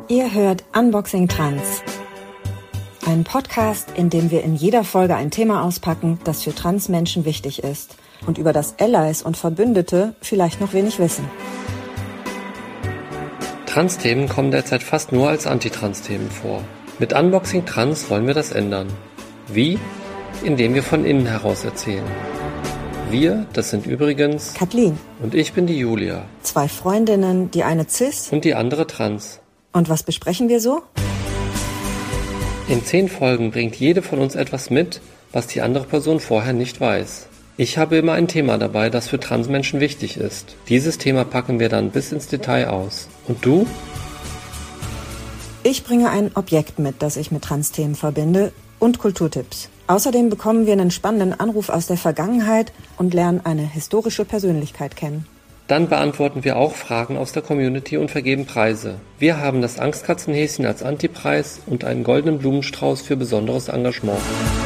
Ihr hört Unboxing Trans. Ein Podcast, in dem wir in jeder Folge ein Thema auspacken, das für Transmenschen wichtig ist und über das Allies und Verbündete vielleicht noch wenig wissen. Trans-Themen kommen derzeit fast nur als Antitrans-Themen vor. Mit Unboxing Trans wollen wir das ändern. Wie? Indem wir von innen heraus erzählen. Wir, das sind übrigens Kathleen. Und ich bin die Julia. 2 Freundinnen, die eine cis und die andere trans. Und was besprechen wir so? In 10 Folgen bringt jede von uns etwas mit, was die andere Person vorher nicht weiß. Ich habe immer ein Thema dabei, das für Transmenschen wichtig ist. Dieses Thema packen wir dann bis ins Detail aus. Und du? Ich bringe ein Objekt mit, das ich mit Trans-Themen verbinde, und Kulturtipps. Außerdem bekommen wir einen spannenden Anruf aus der Vergangenheit und lernen eine historische Persönlichkeit kennen. Dann beantworten wir auch Fragen aus der Community und vergeben Preise. Wir haben das Angstkatzenhäschen als Antipreis und einen goldenen Blumenstrauß für besonderes Engagement.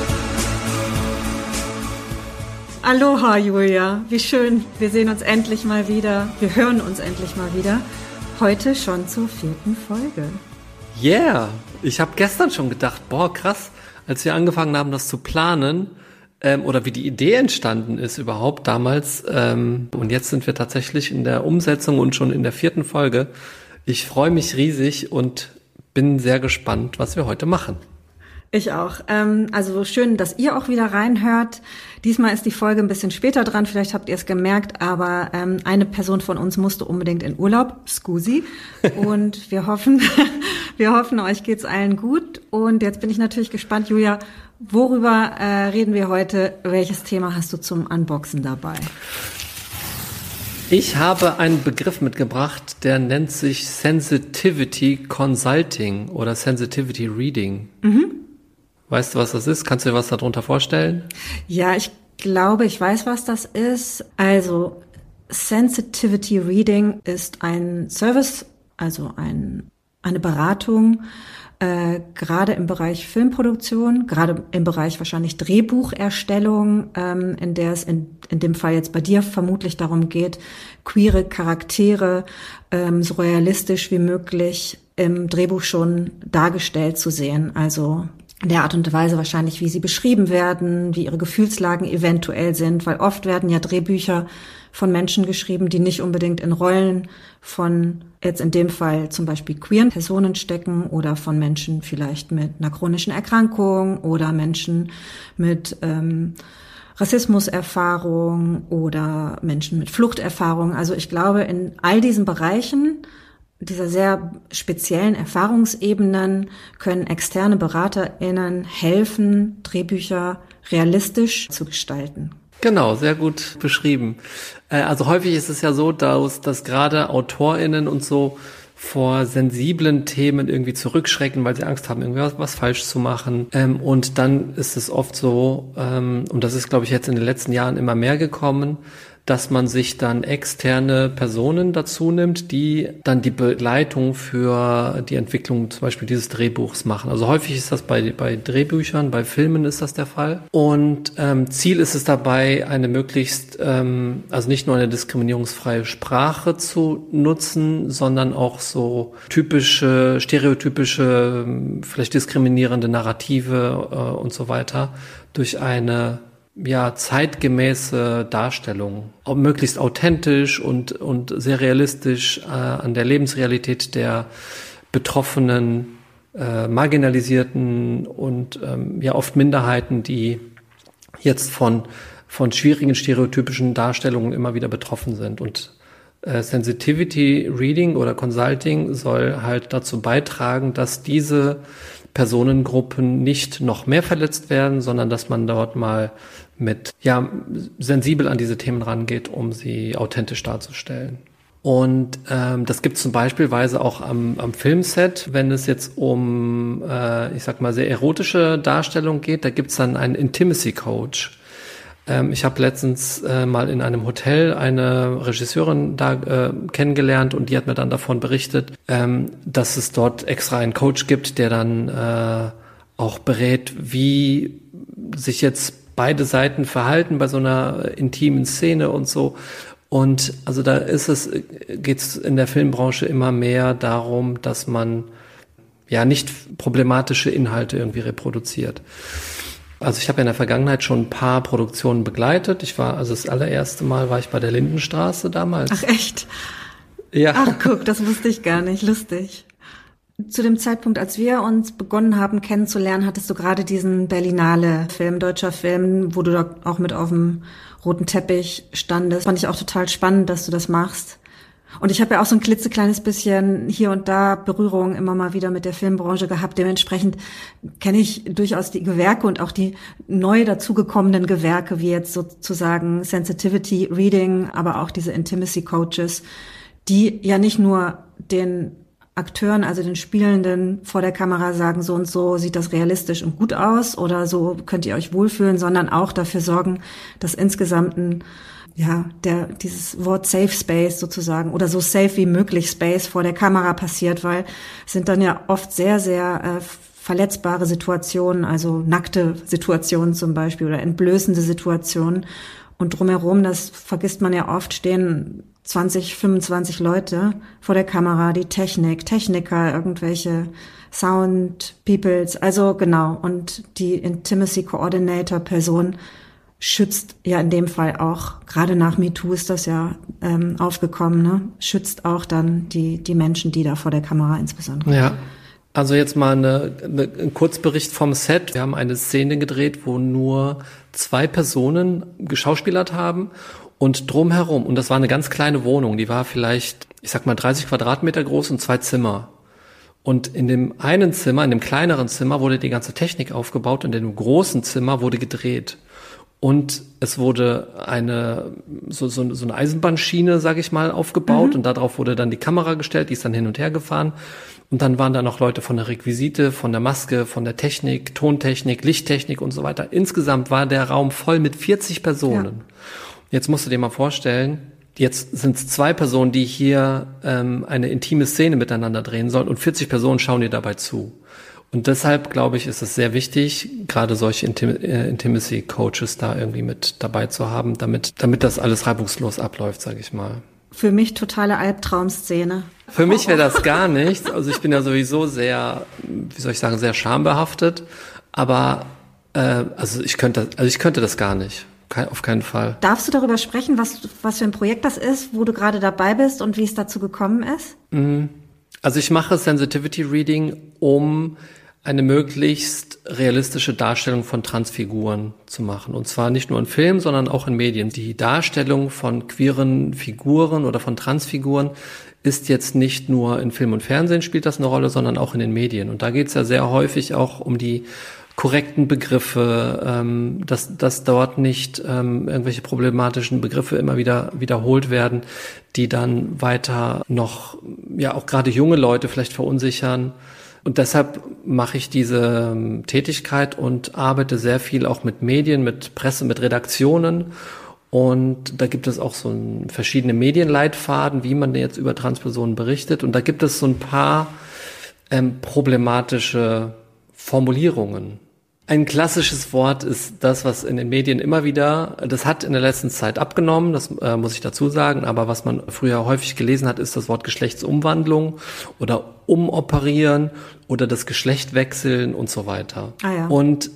Aloha Julia, wie schön, wir sehen uns endlich mal wieder, wir hören uns endlich mal wieder. Heute schon zur 4. Folge. Yeah, ich habe gestern schon gedacht, boah krass, als wir angefangen haben, das zu planen, oder wie die Idee entstanden ist überhaupt damals, und jetzt sind wir tatsächlich in der Umsetzung und schon in der 4. Folge. Ich freue mich riesig und bin sehr gespannt, was wir heute machen. Ich auch. Also schön, dass ihr auch wieder reinhört. Diesmal ist die Folge ein bisschen später dran, vielleicht habt ihr es gemerkt, aber eine Person von uns musste unbedingt in Urlaub, Scusi. Und wir hoffen, euch geht's allen gut. Und jetzt bin ich natürlich gespannt, Julia, worüber reden wir heute? Welches Thema hast du zum Unboxen dabei? Ich habe einen Begriff mitgebracht, der nennt sich Sensitivity Consulting oder Sensitivity Reading. Mhm. Weißt du, was das ist? Kannst du dir was darunter vorstellen? Ja, ich glaube, ich weiß, was das ist. Also Sensitivity Reading ist ein Service, also eine Beratung, gerade im Bereich Filmproduktion, gerade im Bereich wahrscheinlich Drehbucherstellung, in der es in dem Fall jetzt bei dir vermutlich darum geht, queere Charaktere so realistisch wie möglich im Drehbuch schon dargestellt zu sehen. Also in der Art und Weise wahrscheinlich, wie sie beschrieben werden, wie ihre Gefühlslagen eventuell sind, weil oft werden ja Drehbücher von Menschen geschrieben, die nicht unbedingt in Rollen von, jetzt in dem Fall zum Beispiel queeren Personen stecken oder von Menschen vielleicht mit einer chronischen Erkrankung oder Menschen mit Rassismuserfahrung oder Menschen mit Fluchterfahrung. Also ich glaube, in all diesen Bereichen dieser sehr speziellen Erfahrungsebenen können externe BeraterInnen helfen, Drehbücher realistisch zu gestalten. Genau, sehr gut beschrieben. Also häufig ist es ja so, dass gerade AutorInnen und so vor sensiblen Themen irgendwie zurückschrecken, weil sie Angst haben, irgendwie was falsch zu machen. Und dann ist es oft so, und das ist, glaube ich, jetzt in den letzten Jahren immer mehr gekommen, dass man sich dann externe Personen dazu nimmt, die dann die Begleitung für die Entwicklung zum Beispiel dieses Drehbuchs machen. Also häufig ist das bei Drehbüchern, bei Filmen ist das der Fall. Und Ziel ist es dabei, eine möglichst, also nicht nur eine diskriminierungsfreie Sprache zu nutzen, sondern auch so typische, stereotypische, vielleicht diskriminierende Narrative und so weiter durch eine zeitgemäße Darstellung, auch möglichst authentisch und sehr realistisch an der Lebensrealität der betroffenen, marginalisierten und oft Minderheiten, die jetzt von schwierigen stereotypischen Darstellungen immer wieder betroffen sind. Und Sensitivity Reading oder Consulting soll halt dazu beitragen, dass diese Personengruppen nicht noch mehr verletzt werden, sondern dass man dort mal mit sensibel an diese Themen rangeht, um sie authentisch darzustellen. Und das gibt es zum Beispielsweise auch am Filmset, wenn es jetzt um, sehr erotische Darstellung geht, da gibt es dann einen Intimacy Coach. Ich habe letztens mal in einem Hotel eine Regisseurin da kennengelernt und die hat mir dann davon berichtet, dass es dort extra einen Coach gibt, der dann auch berät, wie sich jetzt beide Seiten verhalten bei so einer intimen Szene und so. Und also da geht's in der Filmbranche immer mehr darum, dass man nicht problematische Inhalte irgendwie reproduziert. Also ich habe in der Vergangenheit schon ein paar Produktionen begleitet. Das allererste Mal war ich bei der Lindenstraße damals. Ach echt? Ja. Ach guck, das wusste ich gar nicht. Lustig. Zu dem Zeitpunkt, als wir uns begonnen haben kennenzulernen, hattest du gerade diesen Berlinale-Film, deutscher Film, wo du da auch mit auf dem roten Teppich standest. Fand ich auch total spannend, dass du das machst. Und ich habe ja auch so ein klitzekleines bisschen hier und da Berührung immer mal wieder mit der Filmbranche gehabt. Dementsprechend kenne ich durchaus die Gewerke und auch die neu dazugekommenen Gewerke, wie jetzt sozusagen Sensitivity Reading, aber auch diese Intimacy Coaches, die ja nicht nur den Akteuren, also den Spielenden vor der Kamera sagen, so und so sieht das realistisch und gut aus oder so könnt ihr euch wohlfühlen, sondern auch dafür sorgen, dass insgesamt dieses Wort Safe Space sozusagen oder so safe wie möglich Space vor der Kamera passiert, weil es sind dann ja oft sehr, sehr verletzbare Situationen, also nackte Situationen zum Beispiel oder entblößende Situationen. Und drumherum, das vergisst man ja oft, stehen 20, 25 Leute vor der Kamera, die Techniker, irgendwelche Sound Peoples, also genau. Und die Intimacy Coordinator Person schützt ja in dem Fall auch, gerade nach MeToo ist das ja aufgekommen, ne? Schützt auch dann die Menschen, die da vor der Kamera insbesondere. Ja, also jetzt mal ein Kurzbericht vom Set. Wir haben eine Szene gedreht, wo nur 2 Personen geschauspielert haben und drumherum, und das war eine ganz kleine Wohnung, die war vielleicht, 30 Quadratmeter groß und 2 Zimmer. Und in dem einen Zimmer, in dem kleineren Zimmer wurde die ganze Technik aufgebaut und in dem großen Zimmer wurde gedreht. Und es wurde so eine Eisenbahnschiene, sage ich mal, aufgebaut und darauf wurde dann die Kamera gestellt, die ist dann hin und her gefahren. Und dann waren da noch Leute von der Requisite, von der Maske, von der Technik, Tontechnik, Lichttechnik und so weiter. Insgesamt war der Raum voll mit 40 Personen. Ja. Jetzt musst du dir mal vorstellen, jetzt sind es 2 Personen, die hier eine intime Szene miteinander drehen sollen und 40 Personen schauen dir dabei zu. Und deshalb, glaube ich, ist es sehr wichtig, gerade solche Intimacy-Coaches da irgendwie mit dabei zu haben, damit das alles reibungslos abläuft, sage ich mal. Für mich totale Albtraumszene. Für mich wäre das gar nichts. Also ich bin ja sowieso sehr, sehr schambehaftet. Aber ich könnte das gar nicht. Auf keinen Fall. Darfst du darüber sprechen, was für ein Projekt das ist, wo du gerade dabei bist und wie es dazu gekommen ist? Also ich mache Sensitivity Reading, um eine möglichst realistische Darstellung von Transfiguren zu machen. Und zwar nicht nur in Filmen, sondern auch in Medien. Die Darstellung von queeren Figuren oder von Transfiguren ist jetzt nicht nur in Film und Fernsehen spielt das eine Rolle, sondern auch in den Medien. Und da geht es ja sehr häufig auch um die korrekten Begriffe, dass dort nicht irgendwelche problematischen Begriffe immer wieder wiederholt werden, die dann weiter noch, auch gerade junge Leute vielleicht verunsichern. Und deshalb mache ich diese Tätigkeit und arbeite sehr viel auch mit Medien, mit Presse, mit Redaktionen. Und da gibt es auch so verschiedene Medienleitfaden, wie man jetzt über Transpersonen berichtet. Und da gibt es so ein paar problematische Formulierungen. Ein klassisches Wort ist das, was in den Medien immer wieder, das hat in der letzten Zeit abgenommen, das muss ich dazu sagen, aber was man früher häufig gelesen hat, ist das Wort Geschlechtsumwandlung oder umoperieren oder das Geschlecht wechseln und so weiter. Ah ja. Und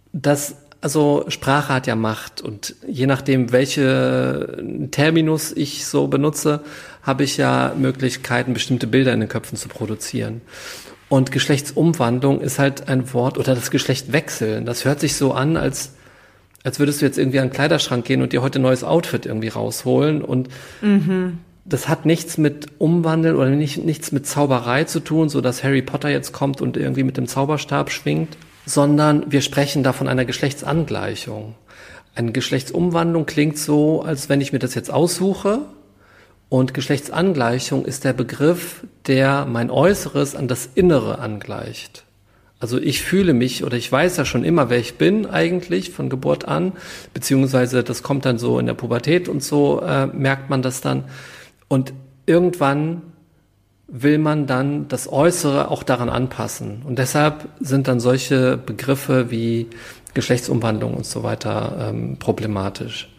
Sprache hat ja Macht und je nachdem, welche Terminus ich so benutze, habe ich ja Möglichkeiten, bestimmte Bilder in den Köpfen zu produzieren. Und Geschlechtsumwandlung ist halt ein Wort, oder das Geschlecht wechseln. Das hört sich so an, als würdest du jetzt irgendwie an den Kleiderschrank gehen und dir heute ein neues Outfit irgendwie rausholen. Und das hat nichts mit Umwandeln oder nichts mit Zauberei zu tun, so dass Harry Potter jetzt kommt und irgendwie mit dem Zauberstab schwingt, sondern wir sprechen da von einer Geschlechtsangleichung. Eine Geschlechtsumwandlung klingt so, als wenn ich mir das jetzt aussuche. Und Geschlechtsangleichung ist der Begriff, der mein Äußeres an das Innere angleicht. Also ich fühle mich oder ich weiß ja schon immer, wer ich bin eigentlich von Geburt an, beziehungsweise das kommt dann so in der Pubertät und so merkt man das dann. Und irgendwann will man dann das Äußere auch daran anpassen. Und deshalb sind dann solche Begriffe wie Geschlechtsumwandlung und so weiter problematisch.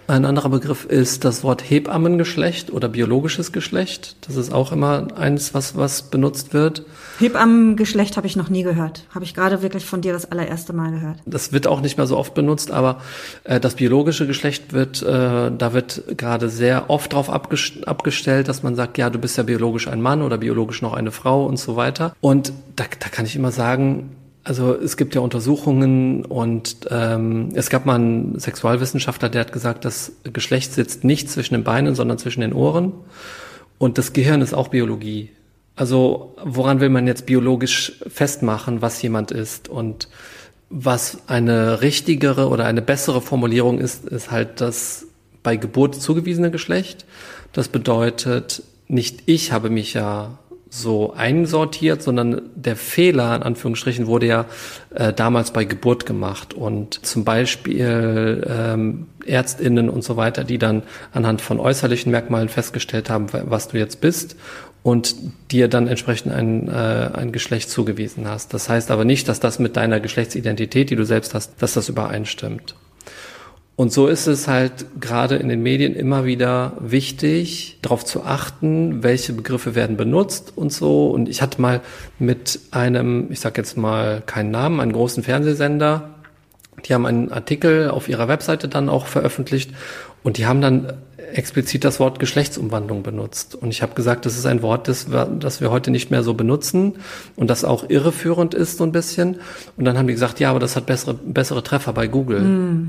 Ein anderer Begriff ist das Wort Hebammengeschlecht oder biologisches Geschlecht. Das ist auch immer eins, was benutzt wird. Hebammengeschlecht habe ich noch nie gehört. Habe ich gerade wirklich von dir das allererste Mal gehört. Das wird auch nicht mehr so oft benutzt, aber das biologische Geschlecht da wird gerade sehr oft drauf abgestellt, dass man sagt, ja, du bist ja biologisch ein Mann oder biologisch noch eine Frau und so weiter. Und da kann ich immer sagen, also es gibt ja Untersuchungen und es gab mal einen Sexualwissenschaftler, der hat gesagt, das Geschlecht sitzt nicht zwischen den Beinen, sondern zwischen den Ohren. Und das Gehirn ist auch Biologie. Also woran will man jetzt biologisch festmachen, was jemand ist? Und was eine richtigere oder eine bessere Formulierung ist halt das bei Geburt zugewiesene Geschlecht. Das bedeutet, nicht ich habe mich ja so einsortiert, sondern der Fehler, in Anführungsstrichen, wurde ja damals bei Geburt gemacht. Und zum Beispiel ÄrztInnen und so weiter, die dann anhand von äußerlichen Merkmalen festgestellt haben, was du jetzt bist und dir dann entsprechend ein Geschlecht zugewiesen hast. Das heißt aber nicht, dass das mit deiner Geschlechtsidentität, die du selbst hast, dass das übereinstimmt. Und so ist es halt gerade in den Medien immer wieder wichtig, darauf zu achten, welche Begriffe werden benutzt und so. Und ich hatte mal mit einem, ich sage jetzt mal keinen Namen, einen großen Fernsehsender, die haben einen Artikel auf ihrer Webseite dann auch veröffentlicht und die haben dann explizit das Wort Geschlechtsumwandlung benutzt. Und ich habe gesagt, das ist ein Wort, das wir heute nicht mehr so benutzen und das auch irreführend ist so ein bisschen. Und dann haben die gesagt, ja, aber das hat bessere Treffer bei Google. Mm.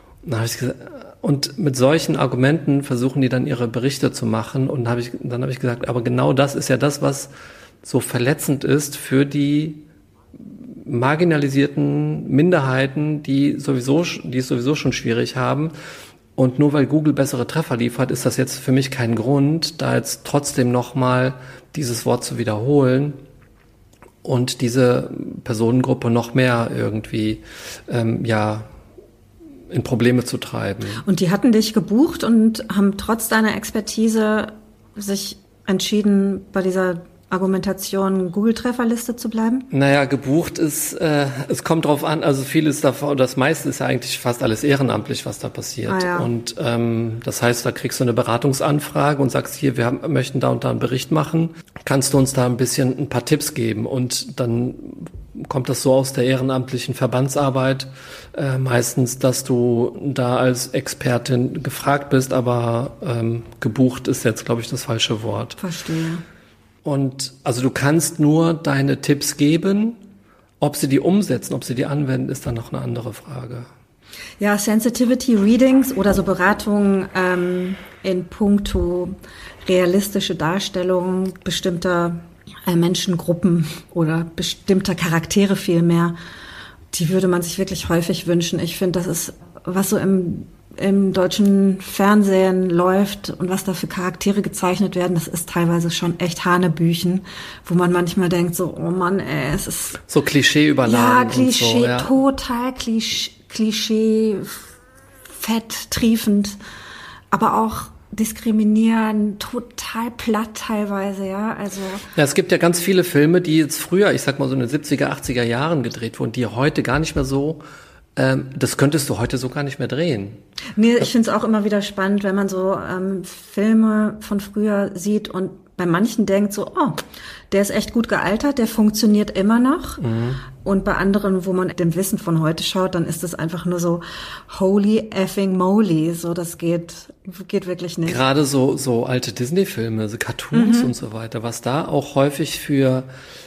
Und mit solchen Argumenten versuchen die dann ihre Berichte zu machen. Und dann habe ich gesagt, aber genau das ist ja das, was so verletzend ist für die marginalisierten Minderheiten, die es sowieso schon schwierig haben. Und nur weil Google bessere Treffer liefert, ist das jetzt für mich kein Grund, da jetzt trotzdem nochmal dieses Wort zu wiederholen und diese Personengruppe noch mehr irgendwie, in Probleme zu treiben. Und die hatten dich gebucht und haben trotz deiner Expertise sich entschieden, bei dieser Argumentation Google-Trefferliste zu bleiben? Naja, gebucht ist, es kommt drauf an, also vieles davon, das meiste ist ja eigentlich fast alles ehrenamtlich, was da passiert. Ah, ja. Und das heißt, da kriegst du eine Beratungsanfrage und sagst, hier, wir möchten da und da einen Bericht machen. Kannst du uns da ein paar Tipps geben? Und dann kommt das so aus der ehrenamtlichen Verbandsarbeit meistens, dass du da als Expertin gefragt bist, aber gebucht ist jetzt, glaube ich, das falsche Wort. Verstehe. Und also du kannst nur deine Tipps geben, ob sie die umsetzen, ob sie die anwenden, ist dann noch eine andere Frage. Ja, Sensitivity Readings oder so Beratungen in puncto realistische Darstellung bestimmter Menschengruppen oder bestimmter Charaktere vielmehr, die würde man sich wirklich häufig wünschen. Ich finde, das ist, was so im deutschen Fernsehen läuft und was da für Charaktere gezeichnet werden, das ist teilweise schon echt Hanebüchen, wo man manchmal denkt so, oh Mann, ey, es ist so Klischee überladen. Ja, Klischee, und so, ja. Total Klischee, fett, triefend, aber auch diskriminieren, total platt teilweise, ja, also. Ja, es gibt ja ganz viele Filme, die jetzt früher, ich sag mal so in den 70er, 80er Jahren gedreht wurden, die heute gar nicht mehr so, das könntest du heute so gar nicht mehr drehen. Nee, ich finde es auch immer wieder spannend, wenn man so Filme von früher sieht und bei manchen denkt so, oh, der ist echt gut gealtert, der funktioniert immer noch. Mhm. Und bei anderen, wo man dem Wissen von heute schaut, dann ist es einfach nur so holy effing moly. So, das geht wirklich nicht. Gerade so alte Disney-Filme, so Cartoons und so weiter, was da auch häufig für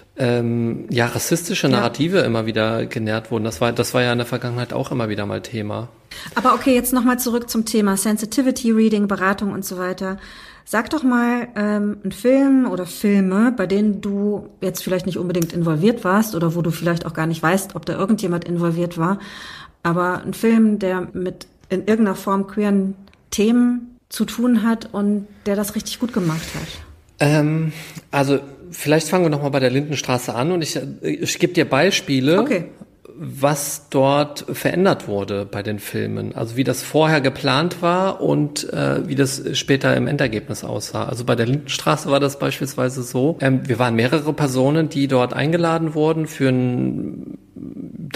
rassistische Narrative immer wieder genährt wurden. Das war ja in der Vergangenheit auch immer wieder mal Thema. Aber okay, jetzt nochmal zurück zum Thema Sensitivity Reading, Beratung und so weiter. Sag doch mal einen Film oder Filme, bei denen du jetzt vielleicht nicht unbedingt involviert warst oder wo du vielleicht auch gar nicht weißt, ob da irgendjemand involviert war, aber ein Film, der mit in irgendeiner Form queeren Themen zu tun hat und der das richtig gut gemacht hat. Also vielleicht fangen wir nochmal bei der Lindenstraße an und ich gebe dir Beispiele. Okay. Was dort verändert wurde bei den Filmen. Also wie das vorher geplant war und wie das später im Endergebnis aussah. Also bei der Lindenstraße war das beispielsweise so. Wir waren mehrere Personen, die dort eingeladen wurden für einen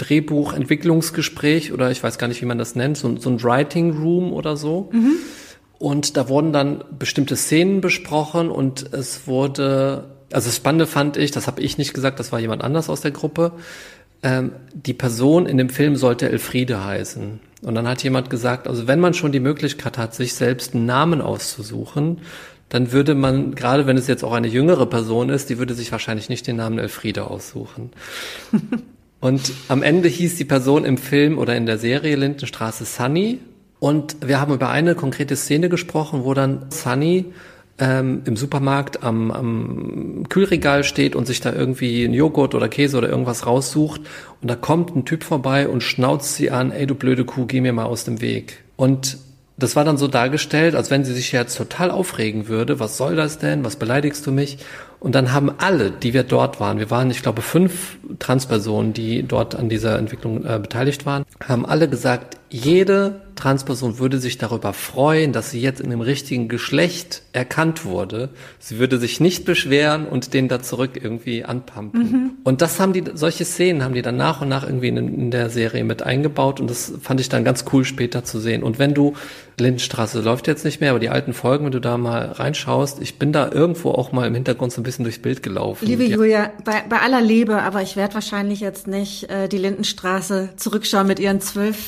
Drehbuchentwicklungsgespräch oder ich weiß gar nicht, wie man das nennt, so ein Writing Room oder so. Und da wurden dann bestimmte Szenen besprochen und es wurde, also das Spannende fand ich, das habe ich nicht gesagt, das war jemand anders aus der Gruppe, die Person in dem Film sollte Elfriede heißen. Und dann hat jemand gesagt, also wenn man schon die Möglichkeit hat, sich selbst einen Namen auszusuchen, dann würde man, gerade wenn es jetzt auch eine jüngere Person ist, die würde sich wahrscheinlich nicht den Namen Elfriede aussuchen. Und am Ende hieß die Person im Film oder in der Serie Lindenstraße Sunny. Und wir haben über eine konkrete Szene gesprochen, wo dann Sunny im Supermarkt am Kühlregal steht und sich da irgendwie einen Joghurt oder Käse oder irgendwas raussucht. Und da kommt ein Typ vorbei und schnauzt sie an, ey du blöde Kuh, geh mir mal aus dem Weg. Und das war dann so dargestellt, als wenn sie sich jetzt total aufregen würde. Was soll das denn? Was beleidigst du mich? Und dann haben alle, die wir dort waren, wir waren, ich glaube, 5 Transpersonen, die dort an dieser Entwicklung beteiligt waren, haben alle gesagt, jede Transperson würde sich darüber freuen, dass sie jetzt in dem richtigen Geschlecht erkannt wurde. Sie würde sich nicht beschweren und den da zurück irgendwie anpumpen. Und das solche Szenen haben die dann nach und nach irgendwie in der Serie mit eingebaut und das fand ich dann ganz cool später zu sehen. Und wenn du, Lindenstraße läuft jetzt nicht mehr, aber die alten Folgen, wenn du da mal reinschaust, ich bin da irgendwo auch mal im Hintergrund so ein bisschen durchs Bild gelaufen. Liebe Julia, bei aller Liebe, aber ich werde wahrscheinlich jetzt nicht die Lindenstraße zurückschauen mit ihren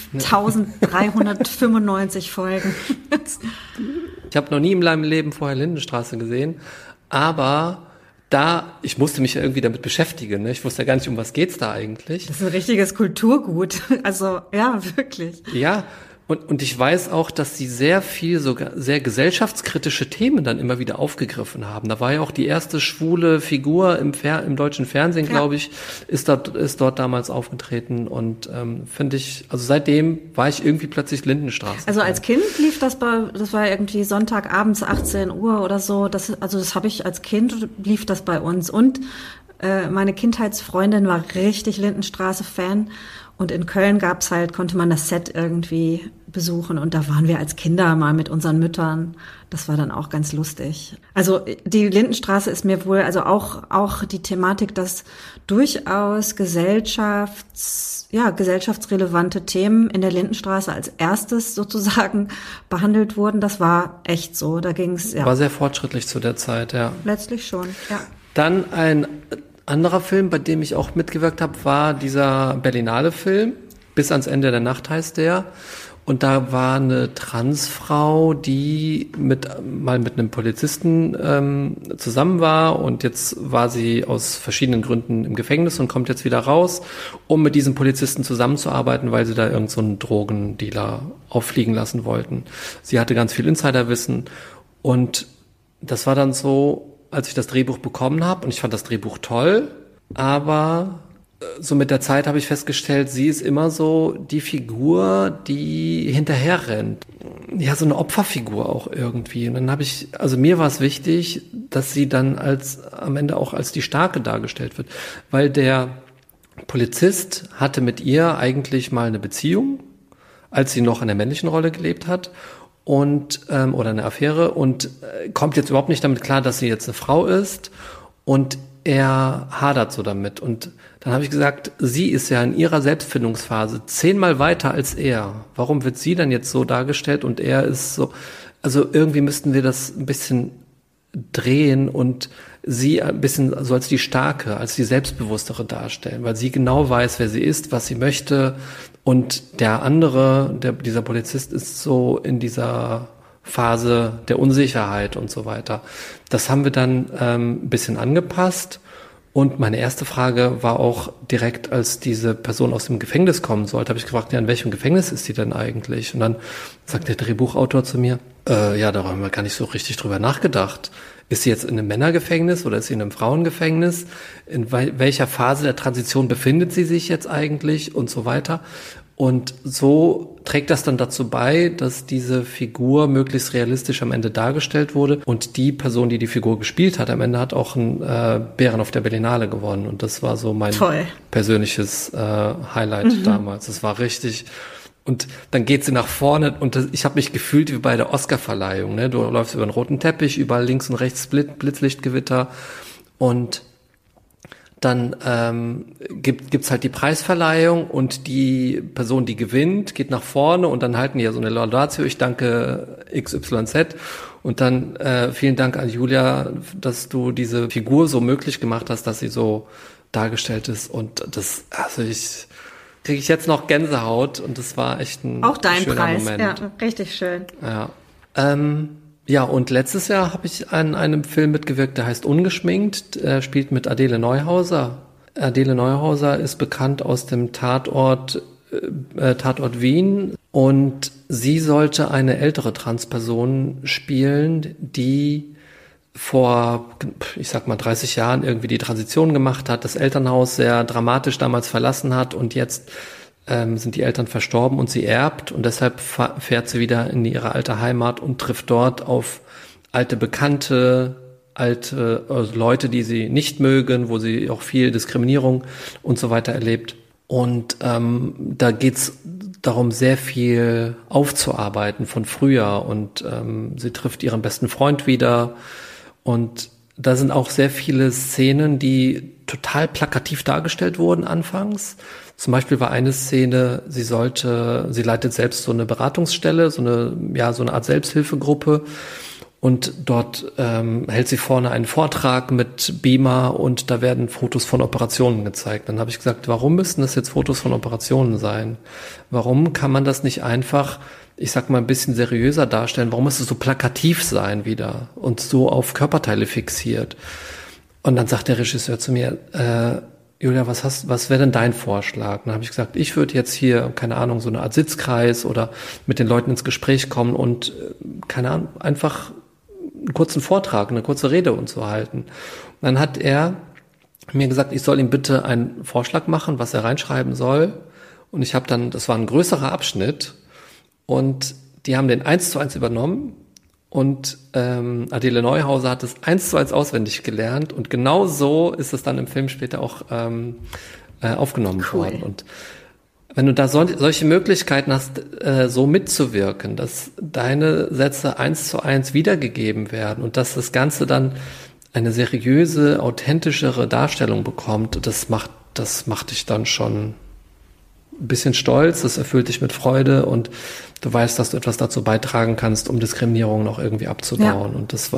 12.395 Folgen. Ich habe noch nie in meinem Leben vorher Lindenstraße gesehen, aber ich musste mich ja irgendwie damit beschäftigen. Ne? Ich wusste ja gar nicht, um was geht's da eigentlich. Das ist ein richtiges Kulturgut. Also, ja, wirklich. Ja, und ich weiß auch, dass sie sehr viel, sogar sehr gesellschaftskritische Themen dann immer wieder aufgegriffen haben. Da war ja auch die erste schwule Figur im deutschen Fernsehen, glaube ich, ist dort damals aufgetreten und finde ich, also seitdem war ich irgendwie plötzlich Lindenstraße. Also als Kind lief das war irgendwie Sonntagabends 18 Uhr oder so, das habe ich als Kind, lief das bei uns und meine Kindheitsfreundin war richtig Lindenstraße-Fan. Und in Köln konnte man das Set irgendwie besuchen und da waren wir als Kinder mal mit unseren Müttern. Das war dann auch ganz lustig. Also die Lindenstraße ist mir wohl, also auch die Thematik, dass durchaus gesellschaftsrelevante Themen in der Lindenstraße als erstes sozusagen behandelt wurden. Das war echt so. Da ging's, ja. War sehr fortschrittlich zu der Zeit, ja. Letztlich schon, ja. Dann ein anderer Film, bei dem ich auch mitgewirkt habe, war dieser Berlinale-Film. Bis ans Ende der Nacht heißt der. Und da war eine Transfrau, die mal mit einem Polizisten zusammen war und jetzt war sie aus verschiedenen Gründen im Gefängnis und kommt jetzt wieder raus, um mit diesem Polizisten zusammenzuarbeiten, weil sie da irgend so einen Drogendealer auffliegen lassen wollten. Sie hatte ganz viel Insiderwissen und das war dann so, als ich das Drehbuch bekommen habe, und ich fand das Drehbuch toll, aber so mit der Zeit habe ich festgestellt, sie ist immer so die Figur, die hinterher rennt. Ja, so eine Opferfigur auch irgendwie. Und dann mir war es wichtig, dass sie dann am Ende auch als die Starke dargestellt wird. Weil der Polizist hatte mit ihr eigentlich mal eine Beziehung, als sie noch in der männlichen Rolle gelebt hat. Oder eine Affäre und kommt jetzt überhaupt nicht damit klar, dass sie jetzt eine Frau ist und er hadert so damit. Und dann habe ich gesagt, sie ist ja in ihrer Selbstfindungsphase 10-mal weiter als er. Warum wird sie dann jetzt so dargestellt und er ist so, also irgendwie müssten wir das ein bisschen drehen und sie ein bisschen so als die Starke, als die Selbstbewusstere darstellen, weil sie genau weiß, wer sie ist, was sie möchte. Und der andere, dieser Polizist ist so in dieser Phase der Unsicherheit und so weiter. Das haben wir dann ein bisschen angepasst. Und meine erste Frage war auch direkt, als diese Person aus dem Gefängnis kommen sollte, habe ich gefragt, ja, in welchem Gefängnis ist sie denn eigentlich? Und dann sagt der Drehbuchautor zu mir, darüber haben wir gar nicht so richtig drüber nachgedacht. Ist sie jetzt in einem Männergefängnis oder ist sie in einem Frauengefängnis? In welcher Phase der Transition befindet sie sich jetzt eigentlich und so weiter? Und so trägt das dann dazu bei, dass diese Figur möglichst realistisch am Ende dargestellt wurde. Und die Person, die die Figur gespielt hat, am Ende hat auch einen Bären auf der Berlinale gewonnen. Und das war so mein persönliches Highlight damals. Das war richtig. Und dann geht sie nach vorne und ich habe mich gefühlt wie bei der Oscarverleihung. Ne? Du läufst über einen roten Teppich, überall links und rechts Blitzlichtgewitter und dann gibt's halt die Preisverleihung und die Person, die gewinnt, geht nach vorne und dann halten die ja so eine Laudatio, ich danke XYZ und dann vielen Dank an Julia, dass du diese Figur so möglich gemacht hast, dass sie so dargestellt ist und das, also kriege ich jetzt noch Gänsehaut und das war echt ein auch dein schöner Preis. Moment. Ja, richtig schön. Ja. Ja, und letztes Jahr habe ich an einem Film mitgewirkt, der heißt Ungeschminkt, spielt mit Adele Neuhauser. Adele Neuhauser ist bekannt aus dem Tatort Wien und sie sollte eine ältere Transperson spielen, die vor, ich sag mal 30 Jahren irgendwie die Transition gemacht hat, das Elternhaus sehr dramatisch damals verlassen hat und jetzt sind die Eltern verstorben und sie erbt und deshalb fährt sie wieder in ihre alte Heimat und trifft dort auf alte Bekannte, also Leute, die sie nicht mögen, wo sie auch viel Diskriminierung und so weiter erlebt. Und da geht's darum, sehr viel aufzuarbeiten von früher und sie trifft ihren besten Freund wieder und da sind auch sehr viele Szenen, die total plakativ dargestellt wurden anfangs. Zum Beispiel war eine Szene, sie leitet selbst so eine Beratungsstelle, so eine Art Selbsthilfegruppe und dort hält sie vorne einen Vortrag mit Beamer und da werden Fotos von Operationen gezeigt. Dann habe ich gesagt, warum müssen das jetzt Fotos von Operationen sein? Warum kann man das nicht einfach, ich sag mal, ein bisschen seriöser darstellen? Warum muss es so plakativ sein wieder und so auf Körperteile fixiert? Und dann sagt der Regisseur zu mir, Julia, was wäre denn dein Vorschlag? Dann habe ich gesagt, ich würde jetzt hier, keine Ahnung, so eine Art Sitzkreis oder mit den Leuten ins Gespräch kommen und, keine Ahnung, einfach einen kurzen Vortrag, eine kurze Rede und so halten. Und dann hat er mir gesagt, ich soll ihm bitte einen Vorschlag machen, was er reinschreiben soll. Und ich habe dann, das war ein größerer Abschnitt und die haben den 1:1 übernommen. Und Adele Neuhauser hat es 1:1 auswendig gelernt und genau so ist es dann im Film später auch aufgenommen worden. Und wenn du da solche Möglichkeiten hast, so mitzuwirken, dass deine Sätze 1:1 wiedergegeben werden und dass das Ganze dann eine seriöse, authentischere Darstellung bekommt, das macht dich dann schon ein bisschen stolz, das erfüllt dich mit Freude und du weißt, dass du etwas dazu beitragen kannst, um Diskriminierung noch irgendwie abzubauen. Ja. Und das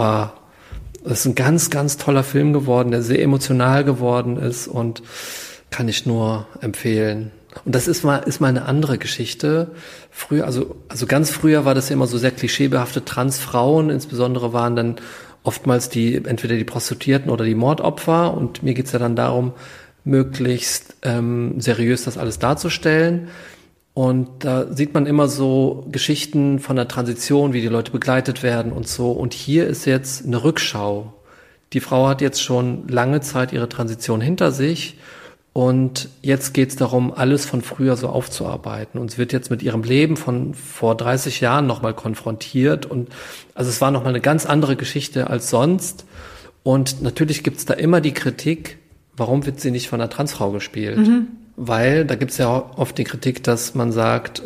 ist ein ganz, ganz toller Film geworden, der sehr emotional geworden ist und kann ich nur empfehlen. Und das ist mal eine andere Geschichte. Früher, also ganz früher war das ja immer so sehr klischeebehaftet. Transfrauen insbesondere waren dann oftmals entweder die Prostituierten oder die Mordopfer und mir geht's ja dann darum, möglichst seriös das alles darzustellen. Und da sieht man immer so Geschichten von der Transition, wie die Leute begleitet werden und so. Und hier ist jetzt eine Rückschau. Die Frau hat jetzt schon lange Zeit ihre Transition hinter sich und jetzt geht es darum, alles von früher so aufzuarbeiten. Und sie wird jetzt mit ihrem Leben von vor 30 Jahren nochmal konfrontiert. Und also es war nochmal eine ganz andere Geschichte als sonst. Und natürlich gibt es da immer die Kritik, warum wird sie nicht von einer Transfrau gespielt? Mhm. Weil da gibt es ja oft die Kritik, dass man sagt,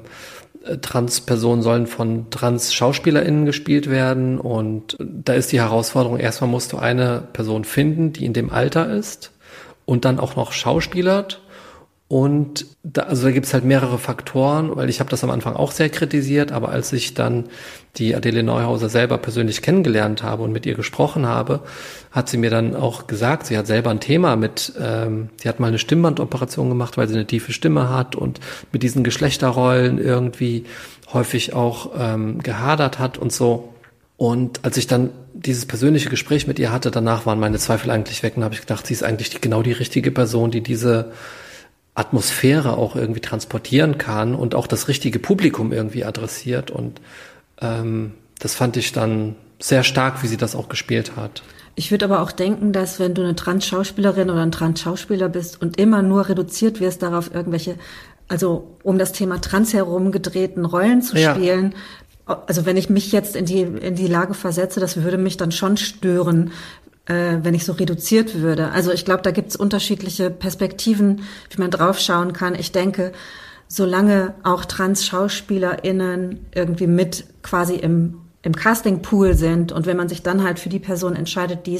Transpersonen sollen von Trans-SchauspielerInnen gespielt werden. Und da ist die Herausforderung, erstmal musst du eine Person finden, die in dem Alter ist und dann auch noch schauspielert. Und da gibt es halt mehrere Faktoren, weil ich habe das am Anfang auch sehr kritisiert, aber als ich dann die Adele Neuhauser selber persönlich kennengelernt habe und mit ihr gesprochen habe, hat sie mir dann auch gesagt, sie hat selber ein Thema sie hat mal eine Stimmbandoperation gemacht, weil sie eine tiefe Stimme hat und mit diesen Geschlechterrollen irgendwie häufig auch gehadert hat und so. Und als ich dann dieses persönliche Gespräch mit ihr hatte, danach waren meine Zweifel eigentlich weg und habe ich gedacht, sie ist eigentlich genau die richtige Person, die diese Atmosphäre auch irgendwie transportieren kann und auch das richtige Publikum irgendwie adressiert. Und das fand ich dann sehr stark, wie sie das auch gespielt hat. Ich würde aber auch denken, dass wenn du eine Trans-Schauspielerin oder ein Trans-Schauspieler bist und immer nur reduziert wirst darauf, irgendwelche, also um das Thema Trans herum gedrehten Rollen zu spielen, also wenn ich mich jetzt in die Lage versetze, das würde mich dann schon stören, wenn ich so reduziert würde. Also ich glaube, da gibt es unterschiedliche Perspektiven, wie man draufschauen kann. Ich denke, solange auch Trans-SchauspielerInnen irgendwie mit quasi im Castingpool sind und wenn man sich dann halt für die Person entscheidet, die es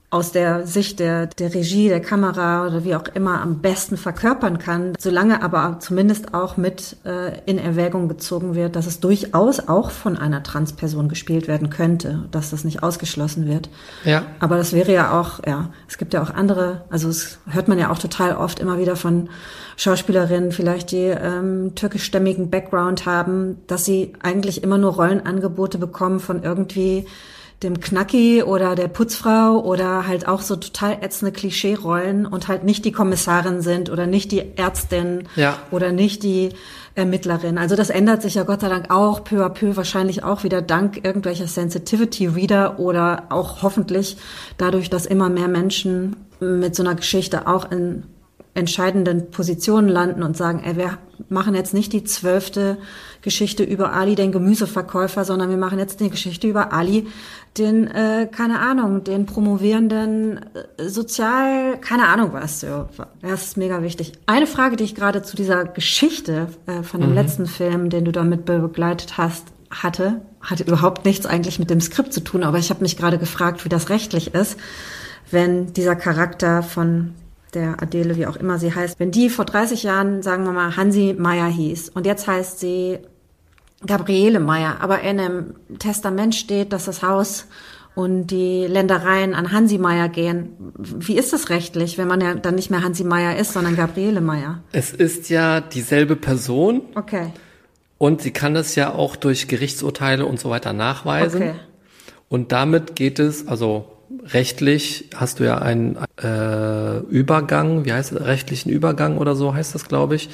aus der Sicht der Regie, der Kamera oder wie auch immer am besten verkörpern kann, solange aber zumindest auch mit in Erwägung gezogen wird, dass es durchaus auch von einer Transperson gespielt werden könnte, dass das nicht ausgeschlossen wird. Ja. Aber das wäre ja auch, es gibt ja auch andere, also es hört man ja auch total oft immer wieder von Schauspielerinnen, vielleicht die türkischstämmigen Background haben, dass sie eigentlich immer nur Rollenangebote bekommen von irgendwie dem Knacki oder der Putzfrau oder halt auch so total ätzende Klischee-Rollen und halt nicht die Kommissarin sind oder nicht die Ärztin oder nicht die Ermittlerin. Also das ändert sich ja Gott sei Dank auch peu à peu, wahrscheinlich auch wieder dank irgendwelcher Sensitivity-Reader oder auch hoffentlich dadurch, dass immer mehr Menschen mit so einer Geschichte auch in entscheidenden Positionen landen und sagen, wir machen jetzt nicht die 12. Geschichte über Ali, den Gemüseverkäufer, sondern wir machen jetzt die Geschichte über Ali, den, den promovierenden keine Ahnung was. So. Das ist mega wichtig. Eine Frage, die ich gerade zu dieser Geschichte von dem letzten Film, den du damit begleitet hast, hatte überhaupt nichts eigentlich mit dem Skript zu tun, aber ich habe mich gerade gefragt, wie das rechtlich ist, wenn dieser Charakter von der Adele, wie auch immer sie heißt, wenn die vor 30 Jahren, sagen wir mal, Hansi Meier hieß und jetzt heißt sie Gabriele Meier, aber in einem Testament steht, dass das Haus und die Ländereien an Hansi Meier gehen. Wie ist das rechtlich, wenn man ja dann nicht mehr Hansi Meier ist, sondern Gabriele Meier? Es ist ja dieselbe Person. Okay. Und sie kann das ja auch durch Gerichtsurteile und so weiter nachweisen. Okay. Und damit geht es, also rechtlich hast du ja einen Übergang, wie heißt es, rechtlichen Übergang oder so heißt das, glaube ich.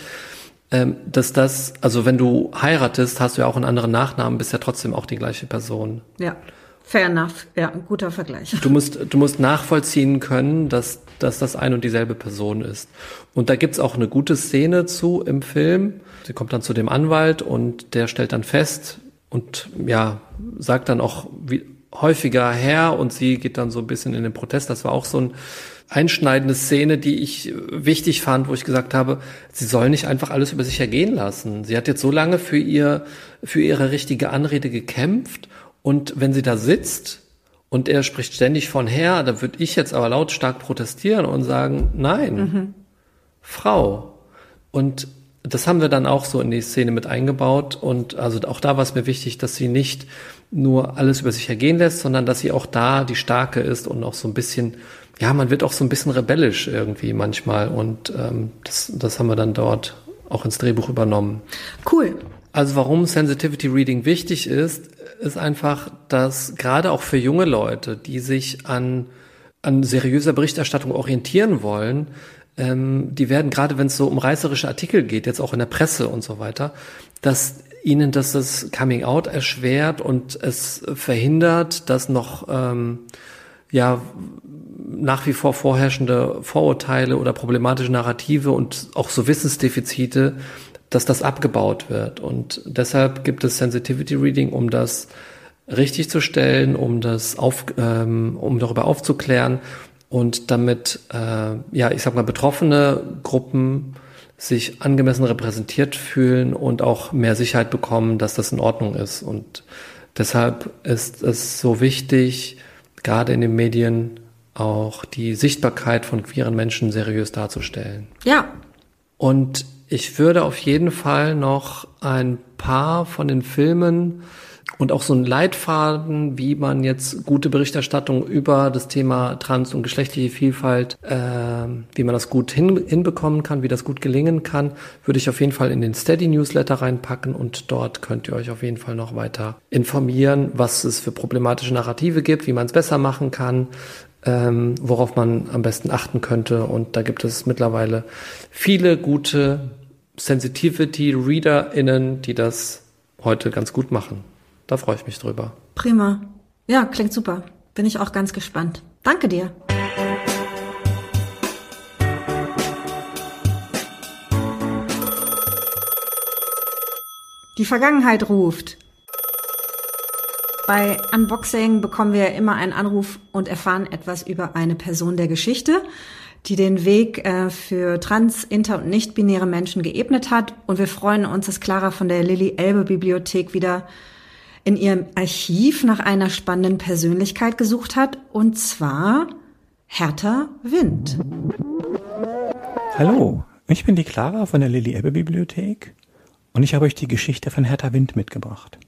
Also wenn du heiratest, hast du ja auch einen anderen Nachnamen, bist ja trotzdem auch die gleiche Person. Ja, fair enough. Ja, ein guter Vergleich. Du musst nachvollziehen können, dass das ein und dieselbe Person ist. Und da gibt's auch eine gute Szene zu im Film. Sie kommt dann zu dem Anwalt und der stellt dann fest und sagt dann auch häufiger Herr und sie geht dann so ein bisschen in den Protest. Das war auch so eine einschneidende Szene, die ich wichtig fand, wo ich gesagt habe, sie soll nicht einfach alles über sich ergehen lassen. Sie hat jetzt so lange für ihre richtige Anrede gekämpft und wenn sie da sitzt und er spricht ständig von Herr, da würde ich jetzt aber lautstark protestieren und sagen, nein, Frau. Und das haben wir dann auch so in die Szene mit eingebaut und also auch da war es mir wichtig, dass sie nicht nur alles über sich ergehen lässt, sondern dass sie auch da die Starke ist und auch so ein bisschen, man wird auch so ein bisschen rebellisch irgendwie manchmal und das haben wir dann dort auch ins Drehbuch übernommen. Cool. Also warum Sensitivity Reading wichtig ist einfach, dass gerade auch für junge Leute, die sich an seriöser Berichterstattung orientieren wollen, die werden, gerade wenn es so um reißerische Artikel geht, jetzt auch in der Presse und so weiter, dass ihnen das Coming Out erschwert und es verhindert, dass noch nach wie vor vorherrschende Vorurteile oder problematische Narrative und auch so Wissensdefizite, dass das abgebaut wird. Und deshalb gibt es Sensitivity Reading, um das richtig zu stellen, um darüber aufzuklären und damit, betroffene Gruppen sich angemessen repräsentiert fühlen und auch mehr Sicherheit bekommen, dass das in Ordnung ist. Und deshalb ist es so wichtig, gerade in den Medien auch die Sichtbarkeit von queeren Menschen seriös darzustellen. Ja. Und ich würde auf jeden Fall noch ein paar von den Filmen und auch so einen Leitfaden, wie man jetzt gute Berichterstattung über das Thema Trans- und geschlechtliche Vielfalt, wie man das gut hinbekommen kann, wie das gut gelingen kann, würde ich auf jeden Fall in den Steady-Newsletter reinpacken und dort könnt ihr euch auf jeden Fall noch weiter informieren, was es für problematische Narrative gibt, wie man es besser machen kann, worauf man am besten achten könnte. Und da gibt es mittlerweile viele gute Sensitivity-ReaderInnen, die das heute ganz gut machen. Da freue ich mich drüber. Prima. Ja, klingt super. Bin ich auch ganz gespannt. Danke dir. Die Vergangenheit ruft. Bei Unboxing bekommen wir immer einen Anruf und erfahren etwas über eine Person der Geschichte, die den Weg für trans-, inter- und nicht-binäre Menschen geebnet hat. Und wir freuen uns, dass Clara von der Lilly-Elbe-Bibliothek wieder in ihrem Archiv nach einer spannenden Persönlichkeit gesucht hat. Und zwar Hertha Wind. Hallo, ich bin die Clara von der Lilly-Ebbe-Bibliothek und ich habe euch die Geschichte von Hertha Wind mitgebracht.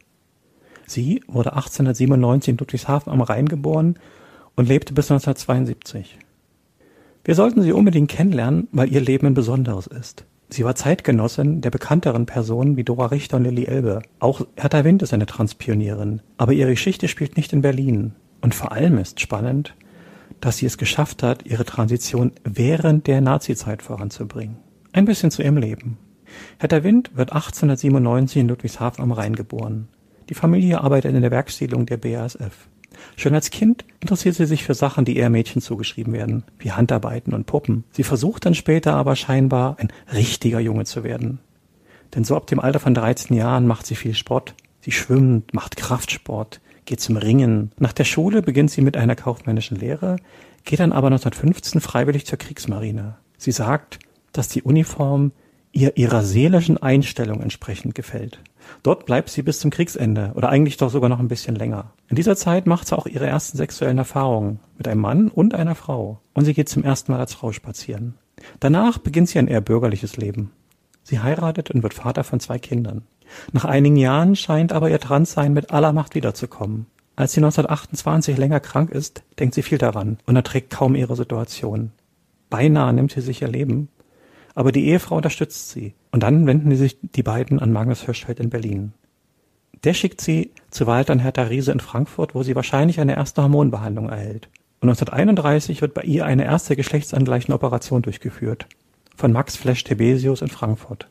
Sie wurde 1897 in Ludwigshafen am Rhein geboren und lebte bis 1972. Wir sollten sie unbedingt kennenlernen, weil ihr Leben ein besonderes ist. Sie war Zeitgenossin der bekannteren Personen wie Dora Richter und Lilly Elbe. Auch Hertha Wind ist eine Transpionierin, aber ihre Geschichte spielt nicht in Berlin. Und vor allem ist spannend, dass sie es geschafft hat, ihre Transition während der Nazizeit voranzubringen. Ein bisschen zu ihrem Leben. Hertha Wind wird 1897 in Ludwigshafen am Rhein geboren. Die Familie arbeitet in der Werkssiedlung der BASF. Schon als Kind interessiert sie sich für Sachen, die eher Mädchen zugeschrieben werden, wie Handarbeiten und Puppen. Sie versucht dann später aber scheinbar ein richtiger Junge zu werden. Denn so ab dem Alter von 13 Jahren macht sie viel Sport. Sie schwimmt, macht Kraftsport, geht zum Ringen. Nach der Schule beginnt sie mit einer kaufmännischen Lehre, geht dann aber 1915 freiwillig zur Kriegsmarine. Sie sagt, dass die Uniform ihrer seelischen Einstellung entsprechend gefällt. Dort bleibt sie bis zum Kriegsende oder eigentlich doch sogar noch ein bisschen länger. In dieser Zeit macht sie auch ihre ersten sexuellen Erfahrungen mit einem Mann und einer Frau. Und sie geht zum ersten Mal als Frau spazieren. Danach beginnt sie ein eher bürgerliches Leben. Sie heiratet und wird Vater von 2 Kindern. Nach einigen Jahren scheint aber ihr Transsein mit aller Macht wiederzukommen. Als sie 1928 länger krank ist, denkt sie viel daran und erträgt kaum ihre Situation. Beinahe nimmt sie sich ihr Leben, aber die Ehefrau unterstützt sie. Und dann wenden sich die beiden an Magnus Hirschfeld in Berlin. Der schickt sie zu Walter und Hertha Riese in Frankfurt, wo sie wahrscheinlich eine erste Hormonbehandlung erhält. Und 1931 wird bei ihr eine erste geschlechtsangleichende Operation durchgeführt. Von Max Flesch-Thebesius in Frankfurt.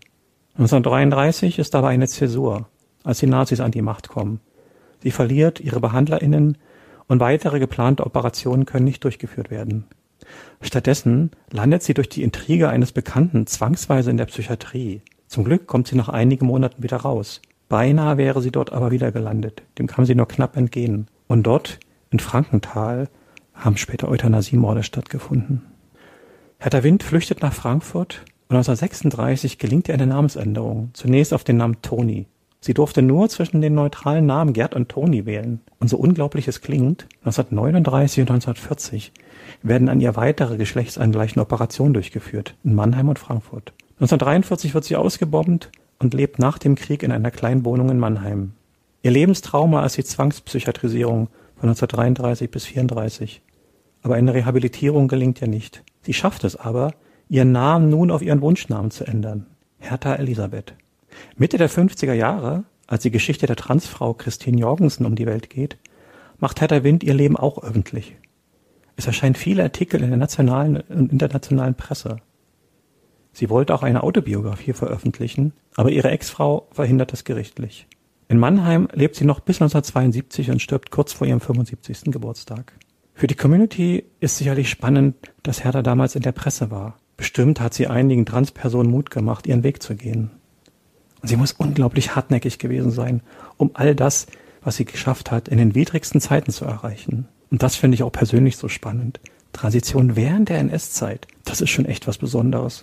1933 ist aber eine Zäsur, als die Nazis an die Macht kommen. Sie verliert ihre BehandlerInnen und weitere geplante Operationen können nicht durchgeführt werden. Stattdessen landet sie durch die Intrige eines Bekannten zwangsweise in der Psychiatrie. Zum Glück kommt sie nach einigen Monaten wieder raus. Beinahe wäre sie dort aber wieder gelandet. Dem kann sie nur knapp entgehen. Und dort, in Frankenthal, haben später Euthanasiemorde stattgefunden. Hertha Wind flüchtet nach Frankfurt und 1936 gelingt ihr eine Namensänderung. Zunächst auf den Namen Toni. Sie durfte nur zwischen den neutralen Namen Gerd und Toni wählen. Und so unglaublich es klingt, 1939 und 1940 werden an ihr weitere geschlechtsangleichende Operationen durchgeführt, in Mannheim und Frankfurt. 1943 wird sie ausgebombt und lebt nach dem Krieg in einer kleinen Wohnung in Mannheim. Ihr Lebenstrauma ist die Zwangspsychiatrisierung von 1933 bis 1934. Aber eine Rehabilitierung gelingt ihr nicht. Sie schafft es aber, ihren Namen nun auf ihren Wunschnamen zu ändern. Hertha Elisabeth. Mitte der 50er Jahre, als die Geschichte der Transfrau Christine Jorgensen um die Welt geht, macht Hertha Wind ihr Leben auch öffentlich. Es erscheinen viele Artikel in der nationalen und internationalen Presse. Sie wollte auch eine Autobiografie veröffentlichen, aber ihre Ex-Frau verhindert das gerichtlich. In Mannheim lebt sie noch bis 1972 und stirbt kurz vor ihrem 75. Geburtstag. Für die Community ist sicherlich spannend, dass Hertha damals in der Presse war. Bestimmt hat sie einigen Transpersonen Mut gemacht, ihren Weg zu gehen. Und sie muss unglaublich hartnäckig gewesen sein, um all das, was sie geschafft hat, in den widrigsten Zeiten zu erreichen. Und das finde ich auch persönlich so spannend. Transition während der NS-Zeit, das ist schon echt was Besonderes.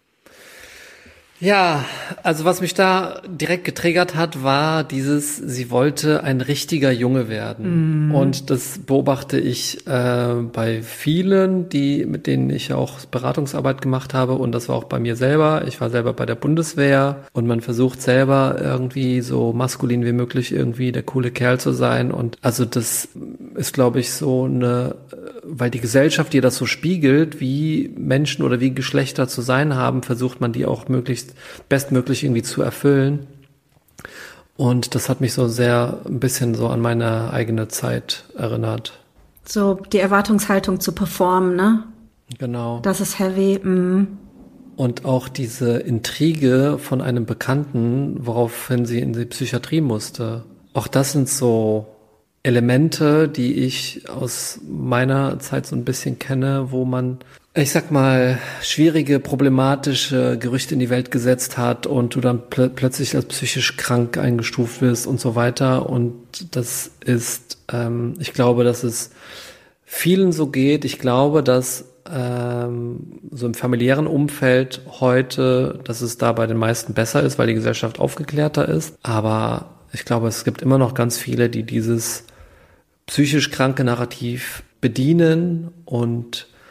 Ja, also was mich da direkt getriggert hat, war sie wollte ein richtiger Junge werden. Und das beobachte ich bei vielen, mit denen ich auch Beratungsarbeit gemacht habe. Und das war auch bei mir selber. Ich war selber bei der Bundeswehr und man versucht selber irgendwie so maskulin wie möglich irgendwie der coole Kerl zu sein. Und also das ist, glaube ich, weil die Gesellschaft dir das so spiegelt, wie Menschen oder wie Geschlechter zu sein haben, versucht man die auch bestmöglich irgendwie zu erfüllen. Und das hat mich so sehr ein bisschen so an meine eigene Zeit erinnert. So die Erwartungshaltung zu performen, ne? Genau. Das ist heavy. Und auch diese Intrige von einem Bekannten, woraufhin sie in die Psychiatrie musste. Auch das sind so Elemente, die ich aus meiner Zeit so ein bisschen kenne, wo man, ich sag mal, schwierige, problematische Gerüchte in die Welt gesetzt hat und du dann plötzlich als psychisch krank eingestuft wirst und so weiter. Und das ist, ich glaube, dass es vielen so geht. Ich glaube, dass so im familiären Umfeld heute, dass es da bei den meisten besser ist, weil die Gesellschaft aufgeklärter ist. Aber ich glaube, es gibt immer noch ganz viele, die dieses psychisch kranke Narrativ bedienen und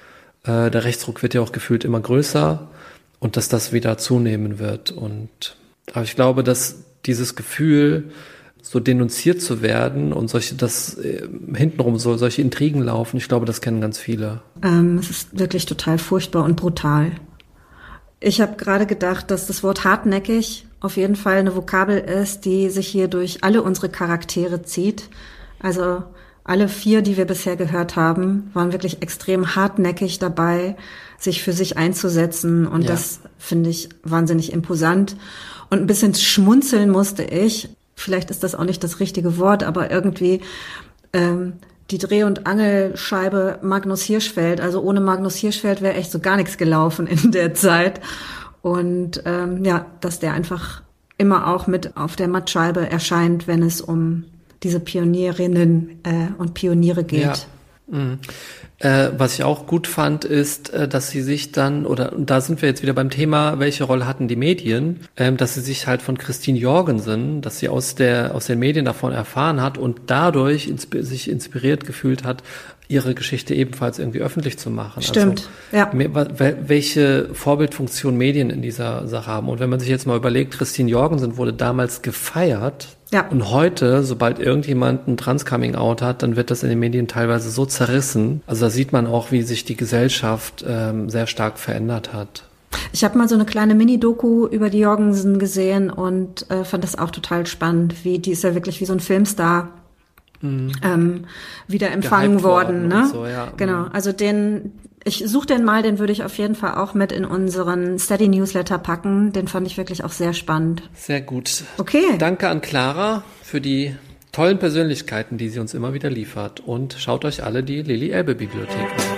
Der Rechtsruck wird ja auch gefühlt immer größer und dass das wieder zunehmen wird. Aber ich glaube, dass dieses Gefühl, so denunziert zu werden und hintenrum solche Intrigen laufen, ich glaube, das kennen ganz viele. Es ist wirklich total furchtbar und brutal. Ich habe gerade gedacht, dass das Wort hartnäckig auf jeden Fall eine Vokabel ist, die sich hier durch alle unsere Charaktere zieht. Also alle 4, die wir bisher gehört haben, waren wirklich extrem hartnäckig dabei, sich für sich einzusetzen. Und das finde ich wahnsinnig imposant. Und ein bisschen schmunzeln musste ich. Vielleicht ist das auch nicht das richtige Wort, aber irgendwie die Dreh- und Angelscheibe Magnus Hirschfeld. Also ohne Magnus Hirschfeld wäre echt so gar nichts gelaufen in der Zeit. Und dass der einfach immer auch mit auf der Mattscheibe erscheint, wenn es um diese Pionierinnen und Pioniere geht. Ja. Mhm. Was ich auch gut fand, ist, dass sie sich dann, und da sind wir jetzt wieder beim Thema, welche Rolle hatten die Medien, dass sie sich halt von Christine Jorgensen, dass sie aus den Medien davon erfahren hat und dadurch sich inspiriert gefühlt hat, ihre Geschichte ebenfalls irgendwie öffentlich zu machen. Stimmt, also, welche Vorbildfunktion Medien in dieser Sache haben. Und wenn man sich jetzt mal überlegt, Christine Jorgensen wurde damals gefeiert. Ja. Und heute, sobald irgendjemand ein Trans-Coming-out hat, dann wird das in den Medien teilweise so zerrissen. Also da sieht man auch, wie sich die Gesellschaft sehr stark verändert hat. Ich habe mal so eine kleine Mini-Doku über die Jorgensen gesehen und fand das auch total spannend. Die ist ja wirklich wie so ein Filmstar wieder empfangen worden. Ne? So, ja. Genau, also ich suche den mal, den würde ich auf jeden Fall auch mit in unseren Steady-Newsletter packen. Den fand ich wirklich auch sehr spannend. Sehr gut. Okay. Danke an Clara für die tollen Persönlichkeiten, die sie uns immer wieder liefert. Und schaut euch alle die Lili Elbe Bibliothek an.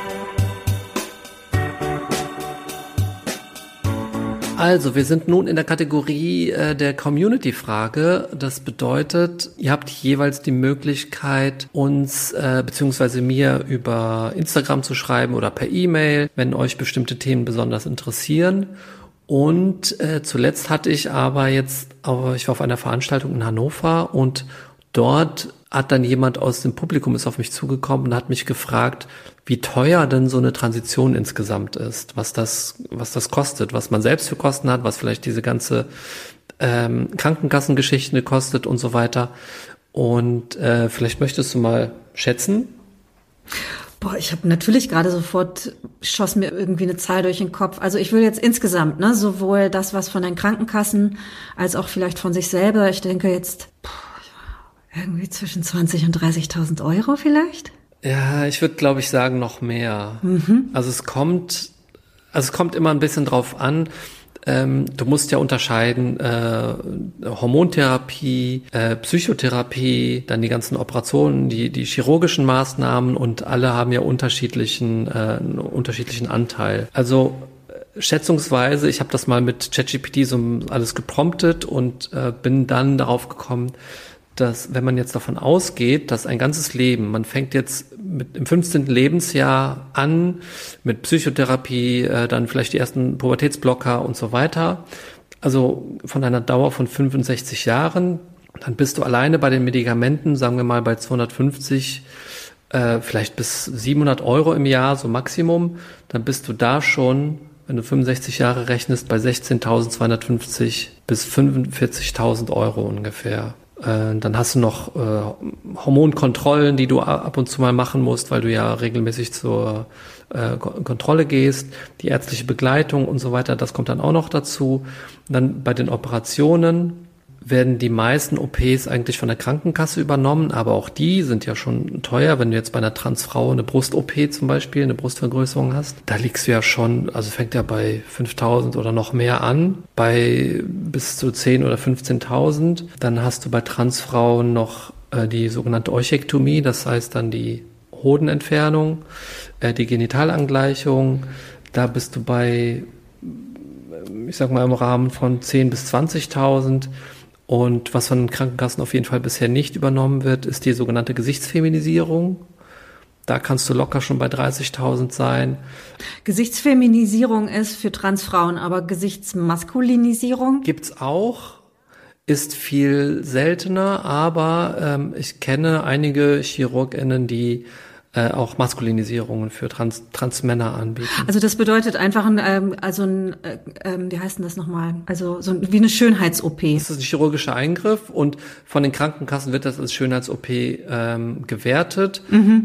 Also, wir sind nun in der Kategorie der Community-Frage. Das bedeutet, ihr habt jeweils die Möglichkeit, uns beziehungsweise mir über Instagram zu schreiben oder per E-Mail, wenn euch bestimmte Themen besonders interessieren. Und zuletzt ich war auf einer Veranstaltung in Hannover und dort hat dann jemand aus dem Publikum ist auf mich zugekommen und hat mich gefragt, wie teuer denn so eine Transition insgesamt ist, was das kostet, was man selbst für Kosten hat, was vielleicht diese ganze Krankenkassengeschichte kostet und so weiter. Und vielleicht möchtest du mal schätzen? Boah, ich habe natürlich gerade schoss mir irgendwie eine Zahl durch den Kopf. Also ich will jetzt insgesamt, sowohl das, was von den Krankenkassen, als auch vielleicht von sich selber, ich denke jetzt irgendwie zwischen 20.000 und 30.000 Euro vielleicht? Ja, ich würde, glaube ich, sagen, noch mehr. Mhm. Also es kommt immer ein bisschen drauf an. Du musst ja unterscheiden, Hormontherapie, Psychotherapie, dann die ganzen Operationen, die chirurgischen Maßnahmen und alle haben ja unterschiedlichen Anteil. Also schätzungsweise, ich habe das mal mit ChatGPT so alles gepromptet und bin dann darauf gekommen, dass wenn man jetzt davon ausgeht, dass ein ganzes Leben, man fängt jetzt im 15. Lebensjahr an mit Psychotherapie, dann vielleicht die ersten Pubertätsblocker und so weiter, also von einer Dauer von 65 Jahren, dann bist du alleine bei den Medikamenten, sagen wir mal bei 250, vielleicht bis 700 Euro im Jahr, so Maximum, dann bist du da schon, wenn du 65 Jahre rechnest, bei 16.250 bis 45.000 Euro ungefähr. Dann hast du noch Hormonkontrollen, die du ab und zu mal machen musst, weil du ja regelmäßig zur Kontrolle gehst, die ärztliche Begleitung und so weiter, das kommt dann auch noch dazu. Und dann bei den Operationen werden die meisten OPs eigentlich von der Krankenkasse übernommen, aber auch die sind ja schon teuer. Wenn du jetzt bei einer Transfrau eine Brust-OP zum Beispiel, eine Brustvergrößerung hast, da liegst du ja schon, also fängt ja bei 5.000 oder noch mehr an, bei bis zu 10.000 oder 15.000. Dann hast du bei Transfrauen noch die sogenannte Euchektomie, das heißt dann die Hodenentfernung, die Genitalangleichung. Da bist du bei, ich sag mal, im Rahmen von 10.000 bis 20.000. Und was von den Krankenkassen auf jeden Fall bisher nicht übernommen wird, ist die sogenannte Gesichtsfeminisierung. Da kannst du locker schon bei 30.000 sein. Gesichtsfeminisierung ist für Transfrauen, aber Gesichtsmaskulinisierung? Gibt's auch, ist viel seltener, aber ich kenne einige ChirurgInnen, die auch Maskulinisierungen für Transmänner anbieten. Also das bedeutet einfach wie heißt denn das nochmal? Also wie eine Schönheits-OP. Das ist ein chirurgischer Eingriff und von den Krankenkassen wird das als Schönheits-OP gewertet,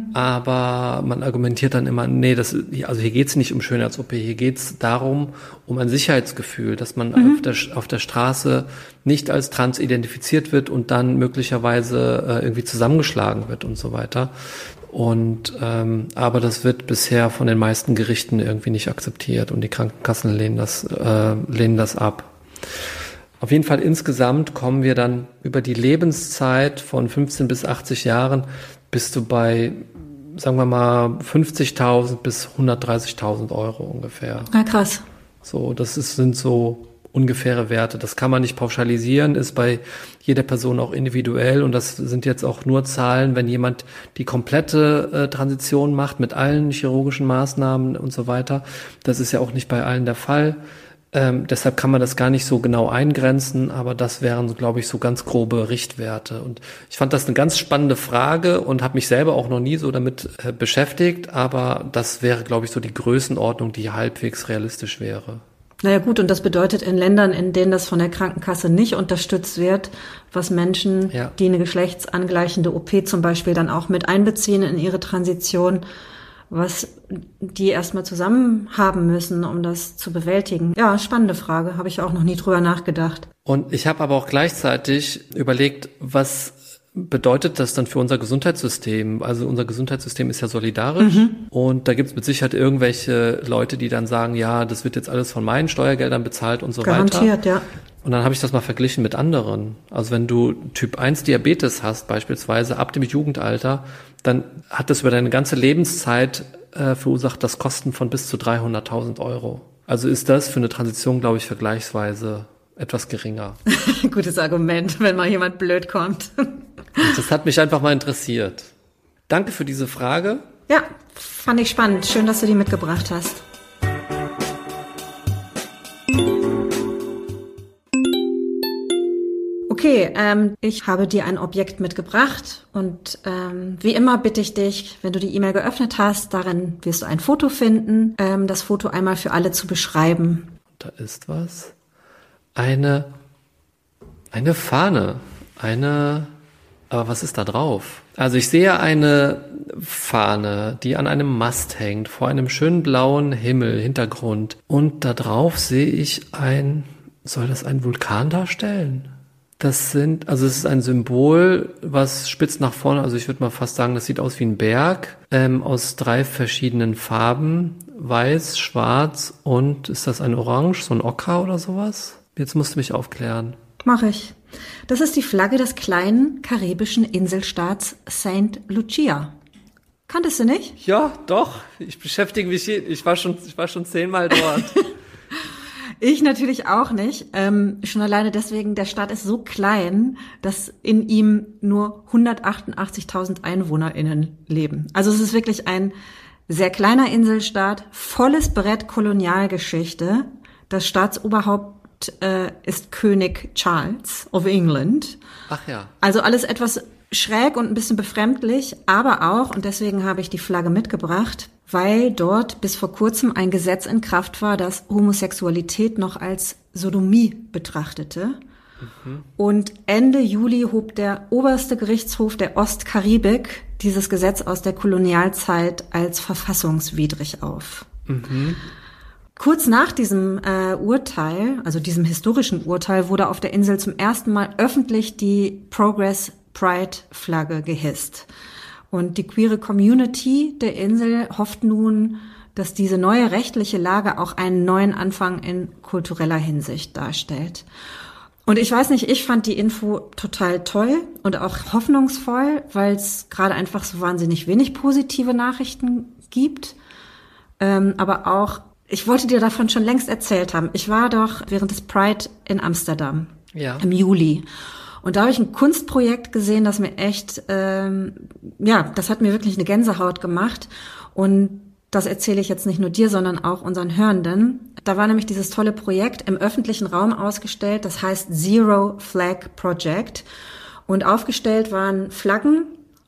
aber man argumentiert dann immer, nee, also hier geht's nicht um Schönheits-OP, hier geht's darum, um ein Sicherheitsgefühl, dass man auf der Straße nicht als trans identifiziert wird und dann möglicherweise irgendwie zusammengeschlagen wird und so weiter. Und aber das wird bisher von den meisten Gerichten irgendwie nicht akzeptiert und die Krankenkassen lehnen das ab. Auf jeden Fall insgesamt kommen wir dann über die Lebenszeit von 15 bis 80 Jahren bist du bei, sagen wir mal, 50.000 bis 130.000 Euro ungefähr. Na krass. So, sind so ungefähre Werte. Das kann man nicht pauschalisieren, ist bei jeder Person auch individuell und das sind jetzt auch nur Zahlen, wenn jemand die komplette Transition macht mit allen chirurgischen Maßnahmen und so weiter. Das ist ja auch nicht bei allen der Fall. Deshalb kann man das gar nicht so genau eingrenzen, aber das wären, glaube ich, so ganz grobe Richtwerte. Und ich fand das eine ganz spannende Frage und habe mich selber auch noch nie so damit beschäftigt, aber das wäre, glaube ich, so die Größenordnung, die halbwegs realistisch wäre. Naja gut, und das bedeutet in Ländern, in denen das von der Krankenkasse nicht unterstützt wird, was Menschen, die eine geschlechtsangleichende OP zum Beispiel dann auch mit einbeziehen in ihre Transition, was die erstmal zusammen haben müssen, um das zu bewältigen. Ja, spannende Frage, habe ich auch noch nie drüber nachgedacht. Und ich habe aber auch gleichzeitig überlegt, was bedeutet das dann für unser Gesundheitssystem? Also unser Gesundheitssystem ist ja solidarisch und da gibt es mit Sicherheit irgendwelche Leute, die dann sagen, ja, das wird jetzt alles von meinen Steuergeldern bezahlt und so Garantiert, weiter. Garantiert, ja. Und dann habe ich das mal verglichen mit anderen. Also wenn du Typ 1 Diabetes hast beispielsweise ab dem Jugendalter, dann hat das über deine ganze Lebenszeit verursacht das Kosten von bis zu 300.000 Euro. Also ist das für eine Transition, glaube ich, vergleichsweise etwas geringer. Gutes Argument, wenn mal jemand blöd kommt. Das hat mich einfach mal interessiert. Danke für diese Frage. Ja, fand ich spannend. Schön, dass du die mitgebracht hast. Okay, ich habe dir ein Objekt mitgebracht und wie immer bitte ich dich, wenn du die E-Mail geöffnet hast, darin wirst du ein Foto finden, das Foto einmal für alle zu beschreiben. Da ist was. Eine Fahne. Aber was ist da drauf? Also ich sehe eine Fahne, die an einem Mast hängt, vor einem schönen blauen Hintergrund. Und da drauf sehe ich soll das ein Vulkan darstellen? Es ist ein Symbol, was spitzt nach vorne, also ich würde mal fast sagen, das sieht aus wie ein Berg, aus 3 verschiedenen Farben, weiß, schwarz und ist das ein Orange, so ein Ocker oder sowas? Jetzt musst du mich aufklären. Mach ich. Das ist die Flagge des kleinen karibischen Inselstaats St. Lucia. Kanntest du nicht? Ja, doch. Ich beschäftige mich ich war schon 10-mal dort. Ich natürlich auch nicht. Schon alleine deswegen, der Staat ist so klein, dass in ihm nur 188.000 EinwohnerInnen leben. Also es ist wirklich ein sehr kleiner Inselstaat, volles Brett Kolonialgeschichte. Das Staatsoberhaupt ist König Charles of England. Ach ja. Also alles etwas schräg und ein bisschen befremdlich, aber auch, und deswegen habe ich die Flagge mitgebracht, weil dort bis vor kurzem ein Gesetz in Kraft war, das Homosexualität noch als Sodomie betrachtete. Und Ende Juli hob der oberste Gerichtshof der Ostkaribik dieses Gesetz aus der Kolonialzeit als verfassungswidrig auf. Kurz nach diesem Urteil, also diesem historischen Urteil, wurde auf der Insel zum ersten Mal öffentlich die Progress Pride-Flagge gehisst. Und die queere Community der Insel hofft nun, dass diese neue rechtliche Lage auch einen neuen Anfang in kultureller Hinsicht darstellt. Und ich weiß nicht, ich fand die Info total toll und auch hoffnungsvoll, weil es gerade einfach so wahnsinnig wenig positive Nachrichten gibt. Aber auch, ich wollte dir davon schon längst erzählt haben. Ich war doch während des Pride in Amsterdam im Juli. Und da habe ich ein Kunstprojekt gesehen, das mir echt, das hat mir wirklich eine Gänsehaut gemacht. Und das erzähle ich jetzt nicht nur dir, sondern auch unseren Hörenden. Da war nämlich dieses tolle Projekt im öffentlichen Raum ausgestellt, das heißt Zero Flag Project. Und aufgestellt waren Flaggen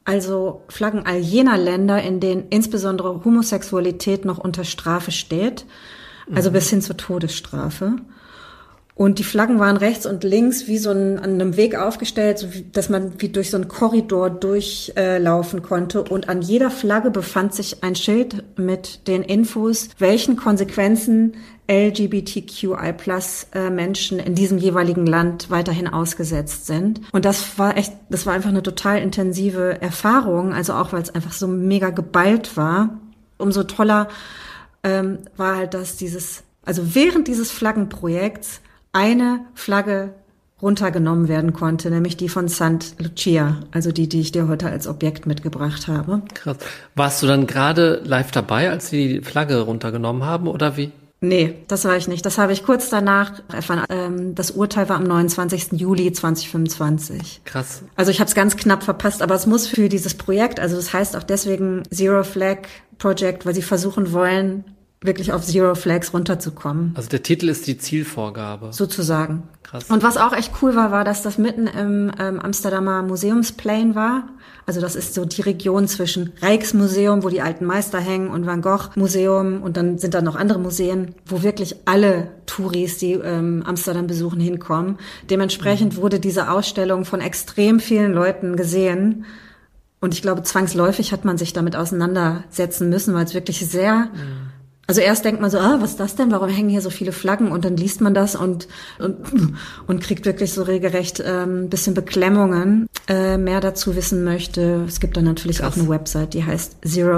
also Flaggen all jener Länder, in denen insbesondere Homosexualität noch unter Strafe steht, also bis hin zur Todesstrafe. Und die Flaggen waren rechts und links wie an einem Weg aufgestellt, so dass man wie durch so einen Korridor durchlaufen konnte. Und an jeder Flagge befand sich ein Schild mit den Infos, welchen Konsequenzen LGBTQI+ Menschen in diesem jeweiligen Land weiterhin ausgesetzt sind. Und das war einfach eine total intensive Erfahrung, also auch weil es einfach so mega geballt war. Umso toller war halt, dass während dieses Flaggenprojekts eine Flagge runtergenommen werden konnte, nämlich die von St. Lucia, also die ich dir heute als Objekt mitgebracht habe. Krass. Warst du dann gerade live dabei, als sie die Flagge runtergenommen haben, oder wie? Nee, das war ich nicht. Das habe ich kurz danach erfahren. Das Urteil war am 29. Juli 2025. Krass. Also ich habe es ganz knapp verpasst, aber es muss für dieses Projekt, also das heißt auch deswegen Zero Flag Project, weil sie versuchen wollen, wirklich auf Zero Flags runterzukommen. Also der Titel ist die Zielvorgabe. Sozusagen. Krass. Und was auch echt cool war, dass das mitten im Amsterdamer Museumsplein war. Also das ist so die Region zwischen Rijksmuseum, wo die alten Meister hängen, und Van Gogh Museum, und dann sind da noch andere Museen, wo wirklich alle Touris, die Amsterdam besuchen, hinkommen. Dementsprechend wurde diese Ausstellung von extrem vielen Leuten gesehen. Und ich glaube, zwangsläufig hat man sich damit auseinandersetzen müssen, weil es wirklich sehr... Also erst denkt man so, was ist das denn? Warum hängen hier so viele Flaggen? Und dann liest man das und kriegt wirklich so regelrecht ein bisschen Beklemmungen. Mehr dazu wissen möchte, es gibt dann natürlich auch eine Website, die heißt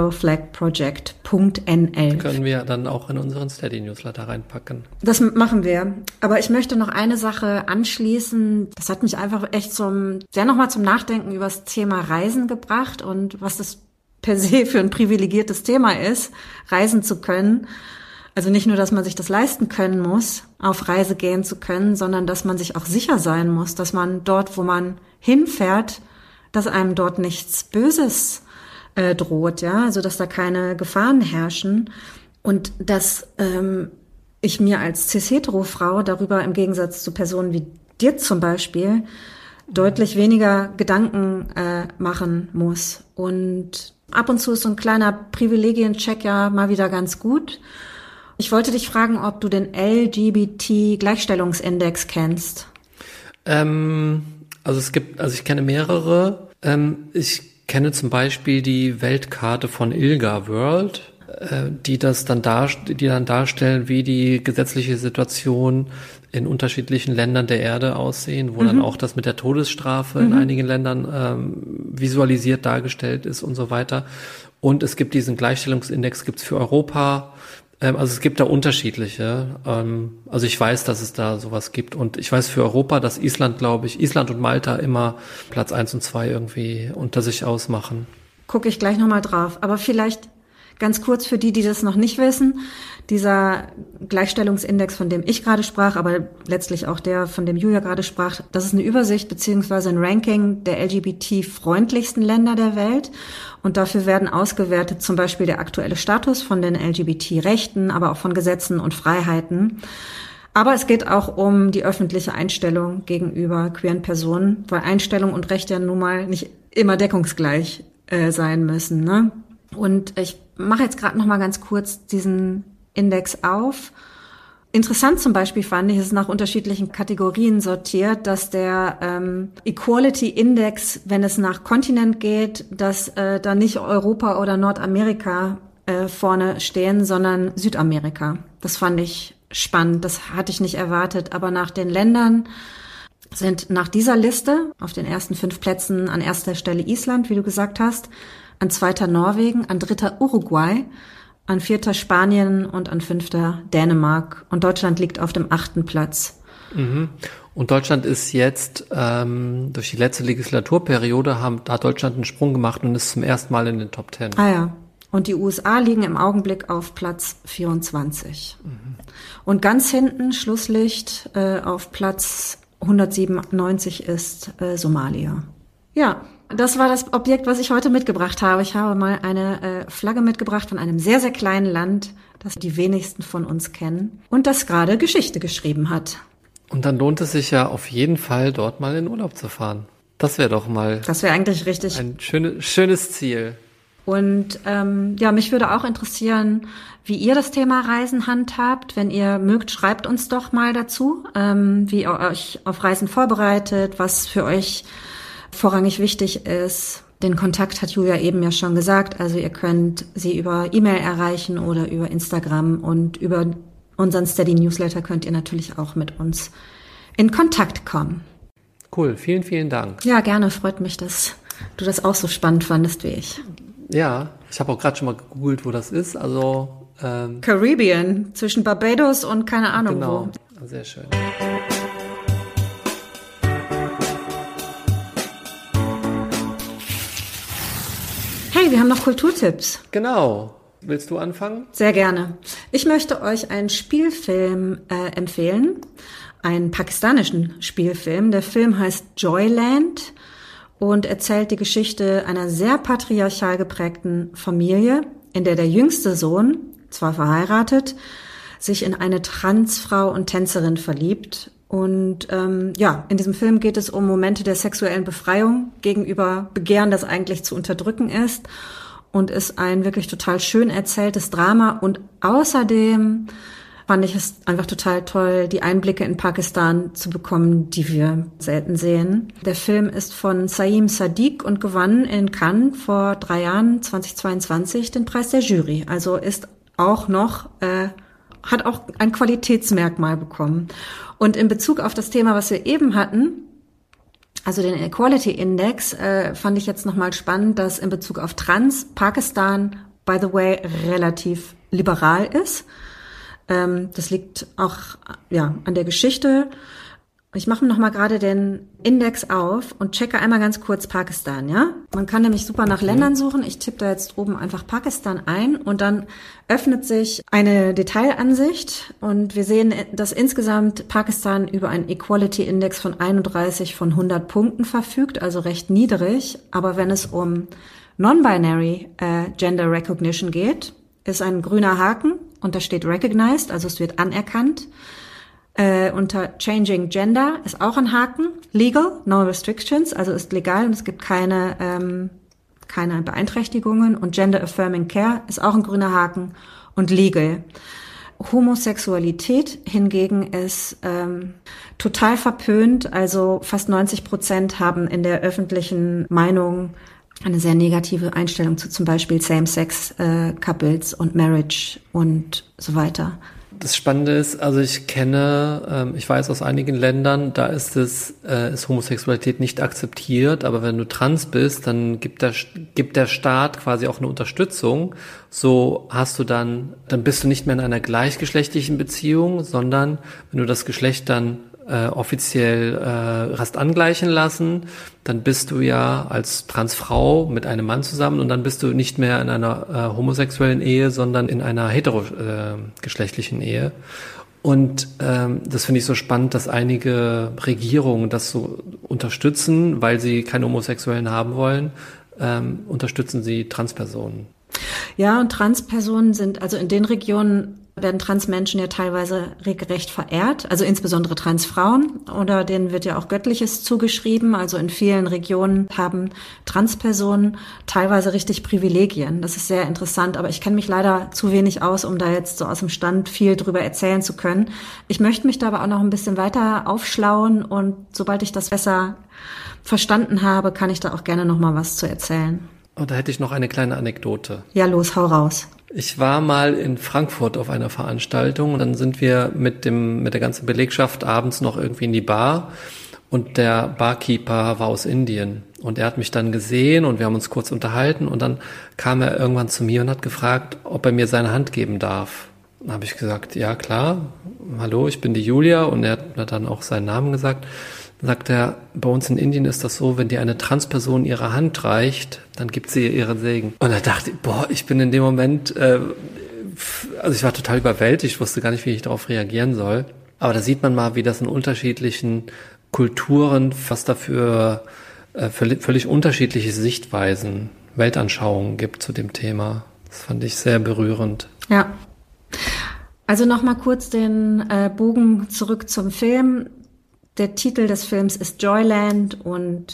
zeroflagproject.nl. Können wir dann auch in unseren Steady-Newsletter reinpacken. Das machen wir. Aber ich möchte noch eine Sache anschließen. Das hat mich einfach echt sehr nochmal zum Nachdenken über das Thema Reisen gebracht und was das per se für ein privilegiertes Thema ist, reisen zu können. Also nicht nur, dass man sich das leisten können muss, auf Reise gehen zu können, sondern dass man sich auch sicher sein muss, dass man dort, wo man hinfährt, dass einem dort nichts Böses droht, ja, also dass da keine Gefahren herrschen und dass ich mir als cis-hetero-Frau darüber im Gegensatz zu Personen wie dir zum Beispiel deutlich weniger Gedanken machen muss. Und ab und zu ist so ein kleiner Privilegiencheck ja mal wieder ganz gut. Ich wollte dich fragen, ob du den LGBT-Gleichstellungsindex kennst. Ich kenne mehrere. Ich kenne zum Beispiel die Weltkarte von ILGA World, die dann darstellen, wie die gesetzliche Situation in unterschiedlichen Ländern der Erde aussehen, wo dann auch das mit der Todesstrafe in einigen Ländern visualisiert dargestellt ist und so weiter. Und es gibt diesen Gleichstellungsindex, gibt's für Europa. Also es gibt da unterschiedliche. Also ich weiß, dass es da sowas gibt. Und ich weiß für Europa, dass Island und Malta immer Platz 1 und 2 irgendwie unter sich ausmachen. Gucke ich gleich nochmal drauf. Aber vielleicht ganz kurz für die das noch nicht wissen. Dieser Gleichstellungsindex, von dem ich gerade sprach, aber letztlich auch der, von dem Julia gerade sprach, das ist eine Übersicht beziehungsweise ein Ranking der LGBT-freundlichsten Länder der Welt. Und dafür werden ausgewertet zum Beispiel der aktuelle Status von den LGBT-Rechten, aber auch von Gesetzen und Freiheiten. Aber es geht auch um die öffentliche Einstellung gegenüber queeren Personen, weil Einstellung und Rechte ja nun mal nicht immer deckungsgleich sein müssen, ne? Und ich mache jetzt gerade noch mal ganz kurz diesen Index auf. Interessant zum Beispiel fand ich, es ist nach unterschiedlichen Kategorien sortiert, dass der Equality Index, wenn es nach Kontinent geht, dass da nicht Europa oder Nordamerika vorne stehen, sondern Südamerika. Das fand ich spannend, das hatte ich nicht erwartet. Aber nach den Ländern sind nach dieser Liste auf den ersten 5 Plätzen an erster Stelle Island, wie du gesagt hast, an 2. Norwegen, an 3. Uruguay, an 4. Spanien und an 5. Dänemark. Und Deutschland liegt auf dem 8. Platz. Mhm. Und Deutschland ist jetzt, durch die letzte Legislaturperiode, hat Deutschland einen Sprung gemacht und ist zum ersten Mal in den Top 10. Ah ja. Und die USA liegen im Augenblick auf Platz 24. Mhm. Und ganz hinten, Schlusslicht, auf Platz 197 ist Somalia. Ja. Das war das Objekt, was ich heute mitgebracht habe. Ich habe mal eine Flagge mitgebracht von einem sehr, sehr kleinen Land, das die wenigsten von uns kennen und das gerade Geschichte geschrieben hat. Und dann lohnt es sich ja auf jeden Fall, dort mal in Urlaub zu fahren. Das wäre doch mal Das wäre eigentlich richtig. ein schönes Ziel. Und mich würde auch interessieren, wie ihr das Thema Reisen handhabt. Wenn ihr mögt, schreibt uns doch mal dazu, wie ihr euch auf Reisen vorbereitet, was für euch vorrangig wichtig ist. Den Kontakt hat Julia eben ja schon gesagt. Also ihr könnt sie über E-Mail erreichen oder über Instagram, und über unseren Steady Newsletter könnt ihr natürlich auch mit uns in Kontakt kommen. Cool, vielen, vielen Dank. Ja, gerne, freut mich, dass du das auch so spannend fandest wie ich. Ja, ich habe auch gerade schon mal gegoogelt, wo das ist. Also Caribbean, zwischen Barbados und keine Ahnung genau, wo. sehr schön. Hey, wir haben noch Kulturtipps. Genau. Willst du anfangen? Sehr gerne. Ich möchte euch einen Spielfilm empfehlen, einen pakistanischen Spielfilm. Der Film heißt Joyland und erzählt die Geschichte einer sehr patriarchal geprägten Familie, in der der jüngste Sohn, zwar verheiratet, sich in eine Transfrau und Tänzerin verliebt. Und in diesem Film geht es um Momente der sexuellen Befreiung gegenüber Begehren, das eigentlich zu unterdrücken ist, und ist ein wirklich total schön erzähltes Drama. Und außerdem fand ich es einfach total toll, die Einblicke in Pakistan zu bekommen, die wir selten sehen. Der Film ist von Saim Sadiq und gewann in Cannes vor 3 Jahren, 2022, den Preis der Jury. Also ist auch noch, hat auch ein Qualitätsmerkmal bekommen. Und in Bezug auf das Thema, was wir eben hatten, also den Equality Index, fand ich jetzt nochmal spannend, dass in Bezug auf Trans Pakistan, by the way, relativ liberal ist. Das liegt auch an der Geschichte. Ich mache noch mal gerade den Index auf und checke einmal ganz kurz Pakistan, ja? Man kann nämlich super nach Ländern suchen. Ich tippe da jetzt oben einfach Pakistan ein und dann öffnet sich eine Detailansicht und wir sehen, dass insgesamt Pakistan über einen Equality Index von 31 von 100 Punkten verfügt, also recht niedrig. Aber wenn es um Non-Binary Gender Recognition geht, ist ein grüner Haken und da steht Recognized, also es wird anerkannt. Unter Changing Gender ist auch ein Haken. Legal, no restrictions, also ist legal und es gibt keine Beeinträchtigungen. Und Gender Affirming Care ist auch ein grüner Haken und legal. Homosexualität hingegen ist total verpönt. Also fast 90% haben in der öffentlichen Meinung eine sehr negative Einstellung zu zum Beispiel Same-Sex-Couples und Marriage und so weiter. Das Spannende ist, also ich weiß aus einigen Ländern, da ist Homosexualität nicht akzeptiert, aber wenn du trans bist, dann gibt der Staat quasi auch eine Unterstützung. So dann bist du nicht mehr in einer gleichgeschlechtlichen Beziehung, sondern wenn du das Geschlecht dann offiziell hast angleichen lassen, dann bist du ja als Transfrau mit einem Mann zusammen und dann bist du nicht mehr in einer homosexuellen Ehe, sondern in einer heterogeschlechtlichen Ehe. Und das finde ich so spannend, dass einige Regierungen das so unterstützen, weil sie keine Homosexuellen haben wollen, unterstützen sie Transpersonen. Ja, und Transpersonen sind, also in den Regionen werden Transmenschen ja teilweise regelrecht verehrt, also insbesondere Transfrauen, oder denen wird ja auch Göttliches zugeschrieben. Also in vielen Regionen haben Transpersonen teilweise richtig Privilegien. Das ist sehr interessant, aber ich kenne mich leider zu wenig aus, um da jetzt so aus dem Stand viel drüber erzählen zu können. Ich möchte mich da aber auch noch ein bisschen weiter aufschlauen und sobald ich das besser verstanden habe, kann ich da auch gerne noch mal was zu erzählen. Und da hätte ich noch eine kleine Anekdote. Ja, los, hau raus. Ich war mal in Frankfurt auf einer Veranstaltung und dann sind wir mit der ganzen Belegschaft abends noch irgendwie in die Bar und der Barkeeper war aus Indien und er hat mich dann gesehen und wir haben uns kurz unterhalten und dann kam er irgendwann zu mir und hat gefragt, ob er mir seine Hand geben darf. Dann habe ich gesagt, ja klar, hallo, ich bin die Julia, und er hat dann auch seinen Namen gesagt. Dann sagt er, bei uns in Indien ist das so, wenn dir eine Transperson ihre Hand reicht, dann gibt sie ihr ihren Segen. Und da dachte ich, ich bin in dem Moment, ich war total überwältigt, ich wusste gar nicht, wie ich darauf reagieren soll. Aber da sieht man mal, wie das in unterschiedlichen Kulturen, was dafür völlig unterschiedliche Sichtweisen, Weltanschauungen gibt zu dem Thema. Das fand ich sehr berührend. Ja. Also nochmal kurz den Bogen zurück zum Film. Der Titel des Films ist Joyland und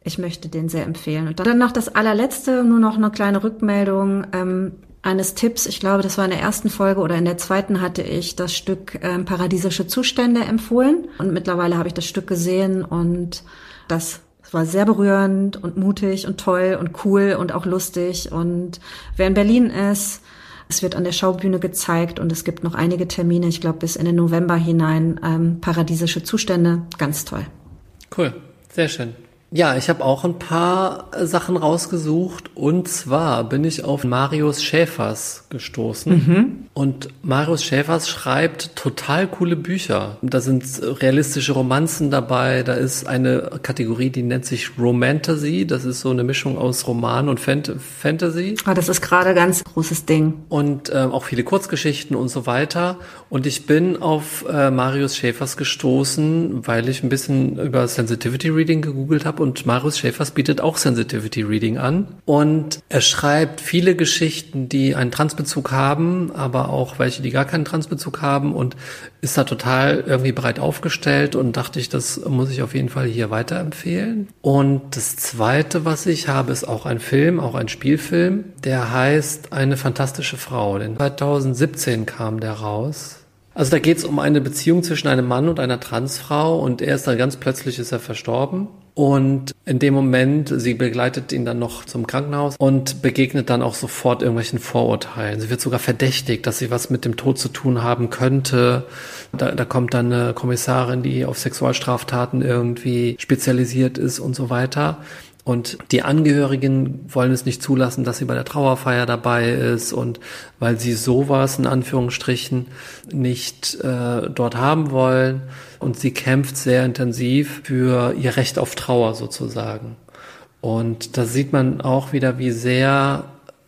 Ich möchte den sehr empfehlen. Und dann noch das allerletzte, nur noch eine kleine Rückmeldung eines Tipps. Ich glaube, das war in der ersten Folge oder in der zweiten hatte ich das Stück Paradiesische Zustände empfohlen. Und mittlerweile habe ich das Stück gesehen und das war sehr berührend und mutig und toll und cool und auch lustig. Und wer in Berlin ist, es wird an der Schaubühne gezeigt und es gibt noch einige Termine, ich glaube bis in den November hinein, Paradiesische Zustände. Ganz toll. Cool, sehr schön. Ja, ich habe auch ein paar Sachen rausgesucht und zwar bin ich auf Marius Schäfers gestoßen und Marius Schäfers schreibt total coole Bücher. Da sind realistische Romanzen dabei, da ist eine Kategorie, die nennt sich Romantasy, das ist so eine Mischung aus Roman und Fantasy. Das ist gerade ganz großes Ding. Und auch viele Kurzgeschichten und so weiter. Und ich bin auf Marius Schäfers gestoßen, weil ich ein bisschen über Sensitivity Reading gegoogelt habe. Und Marius Schäfers bietet auch Sensitivity Reading an. Und er schreibt viele Geschichten, die einen Transbezug haben, aber auch welche, die gar keinen Transbezug haben und ist da total irgendwie breit aufgestellt und dachte ich, das muss ich auf jeden Fall hier weiterempfehlen. Und das Zweite, was ich habe, ist auch ein Film, auch ein Spielfilm, der heißt Eine fantastische Frau. Den 2017 kam der raus. Also da geht es um eine Beziehung zwischen einem Mann und einer Transfrau und er ist dann ganz plötzlich ist er verstorben. Und in dem Moment, sie begleitet ihn dann noch zum Krankenhaus und begegnet dann auch sofort irgendwelchen Vorurteilen. Sie wird sogar verdächtigt, dass sie was mit dem Tod zu tun haben könnte. Da kommt dann eine Kommissarin, die auf Sexualstraftaten irgendwie spezialisiert ist und so weiter. Und die Angehörigen wollen es nicht zulassen, dass sie bei der Trauerfeier dabei ist und weil sie sowas in Anführungsstrichen nicht dort haben wollen. Und sie kämpft sehr intensiv für ihr Recht auf Trauer sozusagen. Und da sieht man auch wieder, wie sehr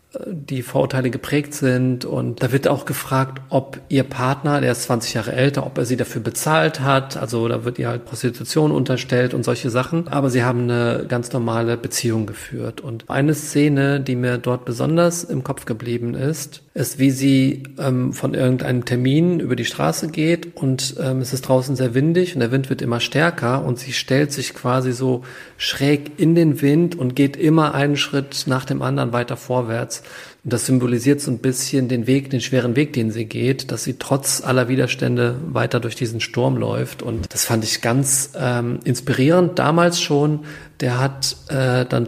die Vorurteile geprägt sind. Und da wird auch gefragt, ob ihr Partner, der ist 20 Jahre älter, ob er sie dafür bezahlt hat. Also da wird ihr halt Prostitution unterstellt und solche Sachen. Aber sie haben eine ganz normale Beziehung geführt. Und eine Szene, die mir dort besonders im Kopf geblieben ist, wie sie von irgendeinem Termin über die Straße geht und es ist draußen sehr windig und der Wind wird immer stärker und sie stellt sich quasi so schräg in den Wind und geht immer einen Schritt nach dem anderen weiter vorwärts. Und das symbolisiert so ein bisschen den schweren Weg, den sie geht, dass sie trotz aller Widerstände weiter durch diesen Sturm läuft. Und das fand ich ganz inspirierend damals schon. Der hat dann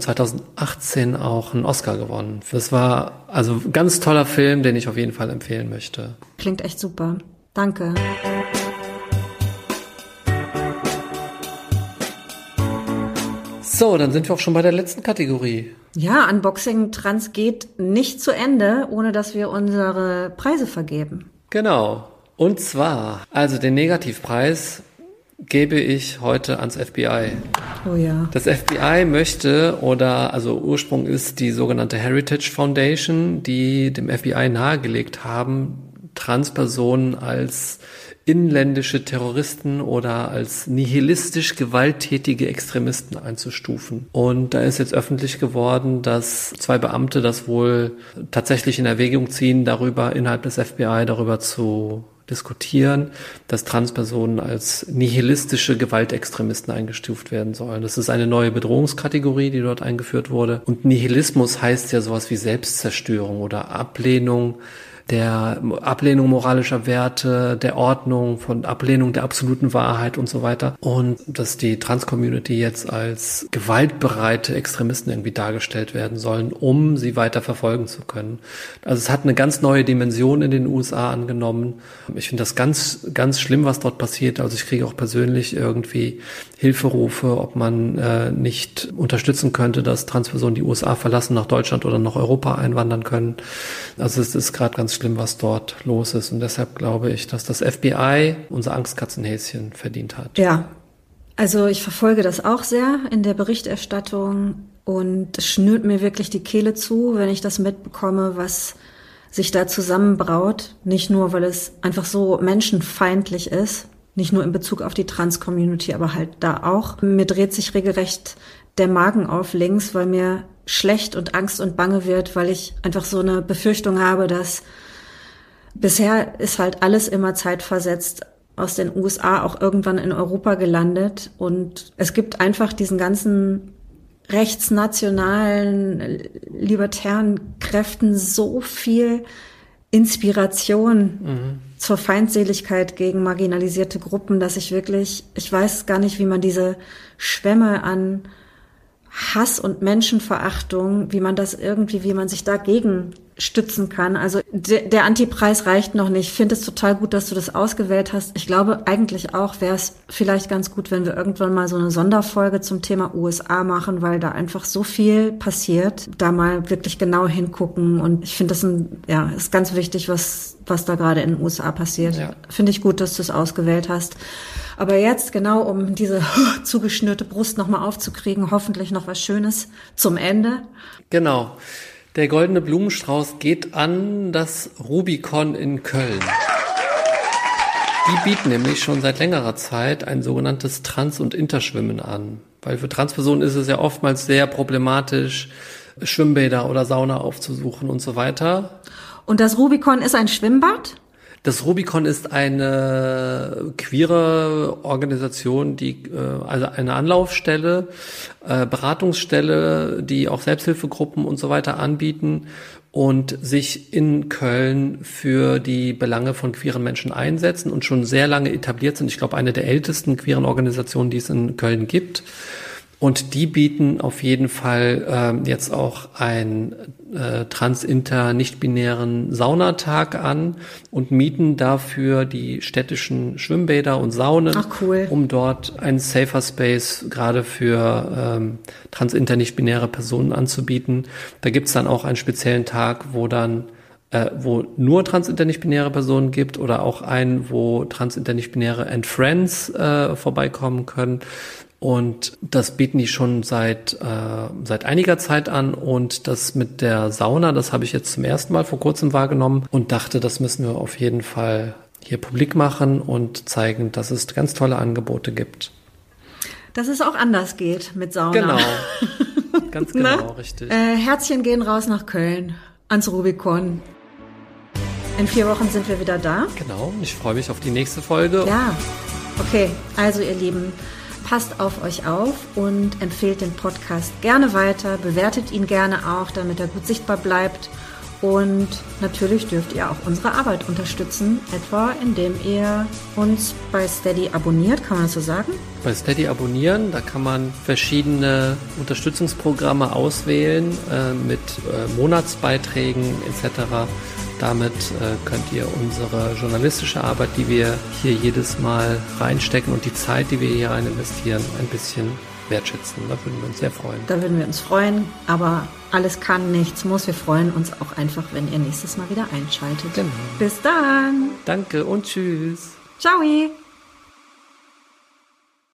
2018 auch einen Oscar gewonnen. Das war also ein ganz toller Film, den ich auf jeden Fall empfehlen möchte. Klingt echt super. Danke. So, dann sind wir auch schon bei der letzten Kategorie. Ja, Unboxing Trans geht nicht zu Ende, ohne dass wir unsere Preise vergeben. Genau. Und zwar, also den Negativpreis gebe ich heute ans FBI. Oh ja. Das FBI möchte, also Ursprung ist die sogenannte Heritage Foundation, die dem FBI nahegelegt haben, Transpersonen als inländische Terroristen oder als nihilistisch gewalttätige Extremisten einzustufen. Und da ist jetzt öffentlich geworden, dass 2 Beamte das wohl tatsächlich in Erwägung ziehen, innerhalb des FBI darüber zu diskutieren, dass Transpersonen als nihilistische Gewaltextremisten eingestuft werden sollen. Das ist eine neue Bedrohungskategorie, die dort eingeführt wurde. Und Nihilismus heißt ja sowas wie Selbstzerstörung oder Ablehnung moralischer Werte, der Ordnung, von Ablehnung der absoluten Wahrheit und so weiter. Und dass die Trans-Community jetzt als gewaltbereite Extremisten irgendwie dargestellt werden sollen, um sie weiter verfolgen zu können. Also es hat eine ganz neue Dimension in den USA angenommen. Ich finde das ganz, ganz schlimm, was dort passiert. Also ich kriege auch persönlich irgendwie Hilferufe, ob man nicht unterstützen könnte, dass Transpersonen die USA verlassen, nach Deutschland oder nach Europa einwandern können. Also es ist gerade ganz schlimm, was dort los ist. Und deshalb glaube ich, dass das FBI unser Angstkatzenhäschen verdient hat. Ja, also ich verfolge das auch sehr in der Berichterstattung und es schnürt mir wirklich die Kehle zu, wenn ich das mitbekomme, was sich da zusammenbraut. Nicht nur, weil es einfach so menschenfeindlich ist, nicht nur in Bezug auf die Trans-Community, aber halt da auch. Mir dreht sich regelrecht der Magen auf links, weil mir schlecht und Angst und Bange wird, weil ich einfach so eine Befürchtung habe, dass bisher ist halt alles immer zeitversetzt aus den USA auch irgendwann in Europa gelandet und es gibt einfach diesen ganzen rechtsnationalen, libertären Kräften so viel Inspiration zur Feindseligkeit gegen marginalisierte Gruppen, dass ich weiß gar nicht, wie man diese Schwämme an Hass und Menschenverachtung, wie man sich dagegen stützen kann. Also der Antipreis reicht noch nicht. Ich finde es total gut, dass du das ausgewählt hast. Ich glaube, eigentlich auch wäre es vielleicht ganz gut, wenn wir irgendwann mal so eine Sonderfolge zum Thema USA machen, weil da einfach so viel passiert. Da mal wirklich genau hingucken. Und ich finde, das ist ganz wichtig, was da gerade in den USA passiert. Ja. Finde ich gut, dass du es ausgewählt hast. Aber jetzt genau, um diese zugeschnürte Brust nochmal aufzukriegen, hoffentlich noch was Schönes zum Ende. Genau. Der goldene Blumenstrauß geht an das Rubicon in Köln. Die bieten nämlich schon seit längerer Zeit ein sogenanntes Trans- und Interschwimmen an. Weil für Transpersonen ist es ja oftmals sehr problematisch, Schwimmbäder oder Sauna aufzusuchen und so weiter. Und das Rubicon ist ein Schwimmbad? Das Rubicon ist eine queere Organisation, also eine Anlaufstelle, Beratungsstelle, die auch Selbsthilfegruppen und so weiter anbieten und sich in Köln für die Belange von queeren Menschen einsetzen und schon sehr lange etabliert sind. Ich glaube, eine der ältesten queeren Organisationen, die es in Köln gibt. Und die bieten auf jeden Fall jetzt auch einen trans-inter-nicht-binären Saunatag an und mieten dafür die städtischen Schwimmbäder und Saunen, um dort einen Safer Space gerade für trans-inter-nicht-binäre Personen anzubieten. Da gibt's dann auch einen speziellen Tag, wo nur trans-inter-nicht-binäre Personen gibt oder auch einen, wo trans-inter-nicht-binäre and Friends vorbeikommen können. Und das bieten die schon seit einiger Zeit an. Und das mit der Sauna, das habe ich jetzt zum ersten Mal vor kurzem wahrgenommen und dachte, das müssen wir auf jeden Fall hier publik machen und zeigen, dass es ganz tolle Angebote gibt. Dass es auch anders geht mit Sauna. Genau, ganz genau, richtig. Herzchen gehen raus nach Köln, ans Rubicon. In 4 Wochen sind wir wieder da. Genau, ich freue mich auf die nächste Folge. Ja, okay, also ihr Lieben, passt auf euch auf und empfehlt den Podcast gerne weiter, bewertet ihn gerne auch, damit er gut sichtbar bleibt. Und natürlich dürft ihr auch unsere Arbeit unterstützen, etwa indem ihr uns bei Steady abonniert, kann man das so sagen? Bei Steady abonnieren, da kann man verschiedene Unterstützungsprogramme auswählen mit Monatsbeiträgen etc. Damit könnt ihr unsere journalistische Arbeit, die wir hier jedes Mal reinstecken und die Zeit, die wir hier rein investieren, ein bisschen wertschätzen. Da würden wir uns sehr freuen. Da würden wir uns freuen, aber alles kann, nichts muss. Wir freuen uns auch einfach, wenn ihr nächstes Mal wieder einschaltet. Genau. Bis dann. Danke und tschüss. Ciao.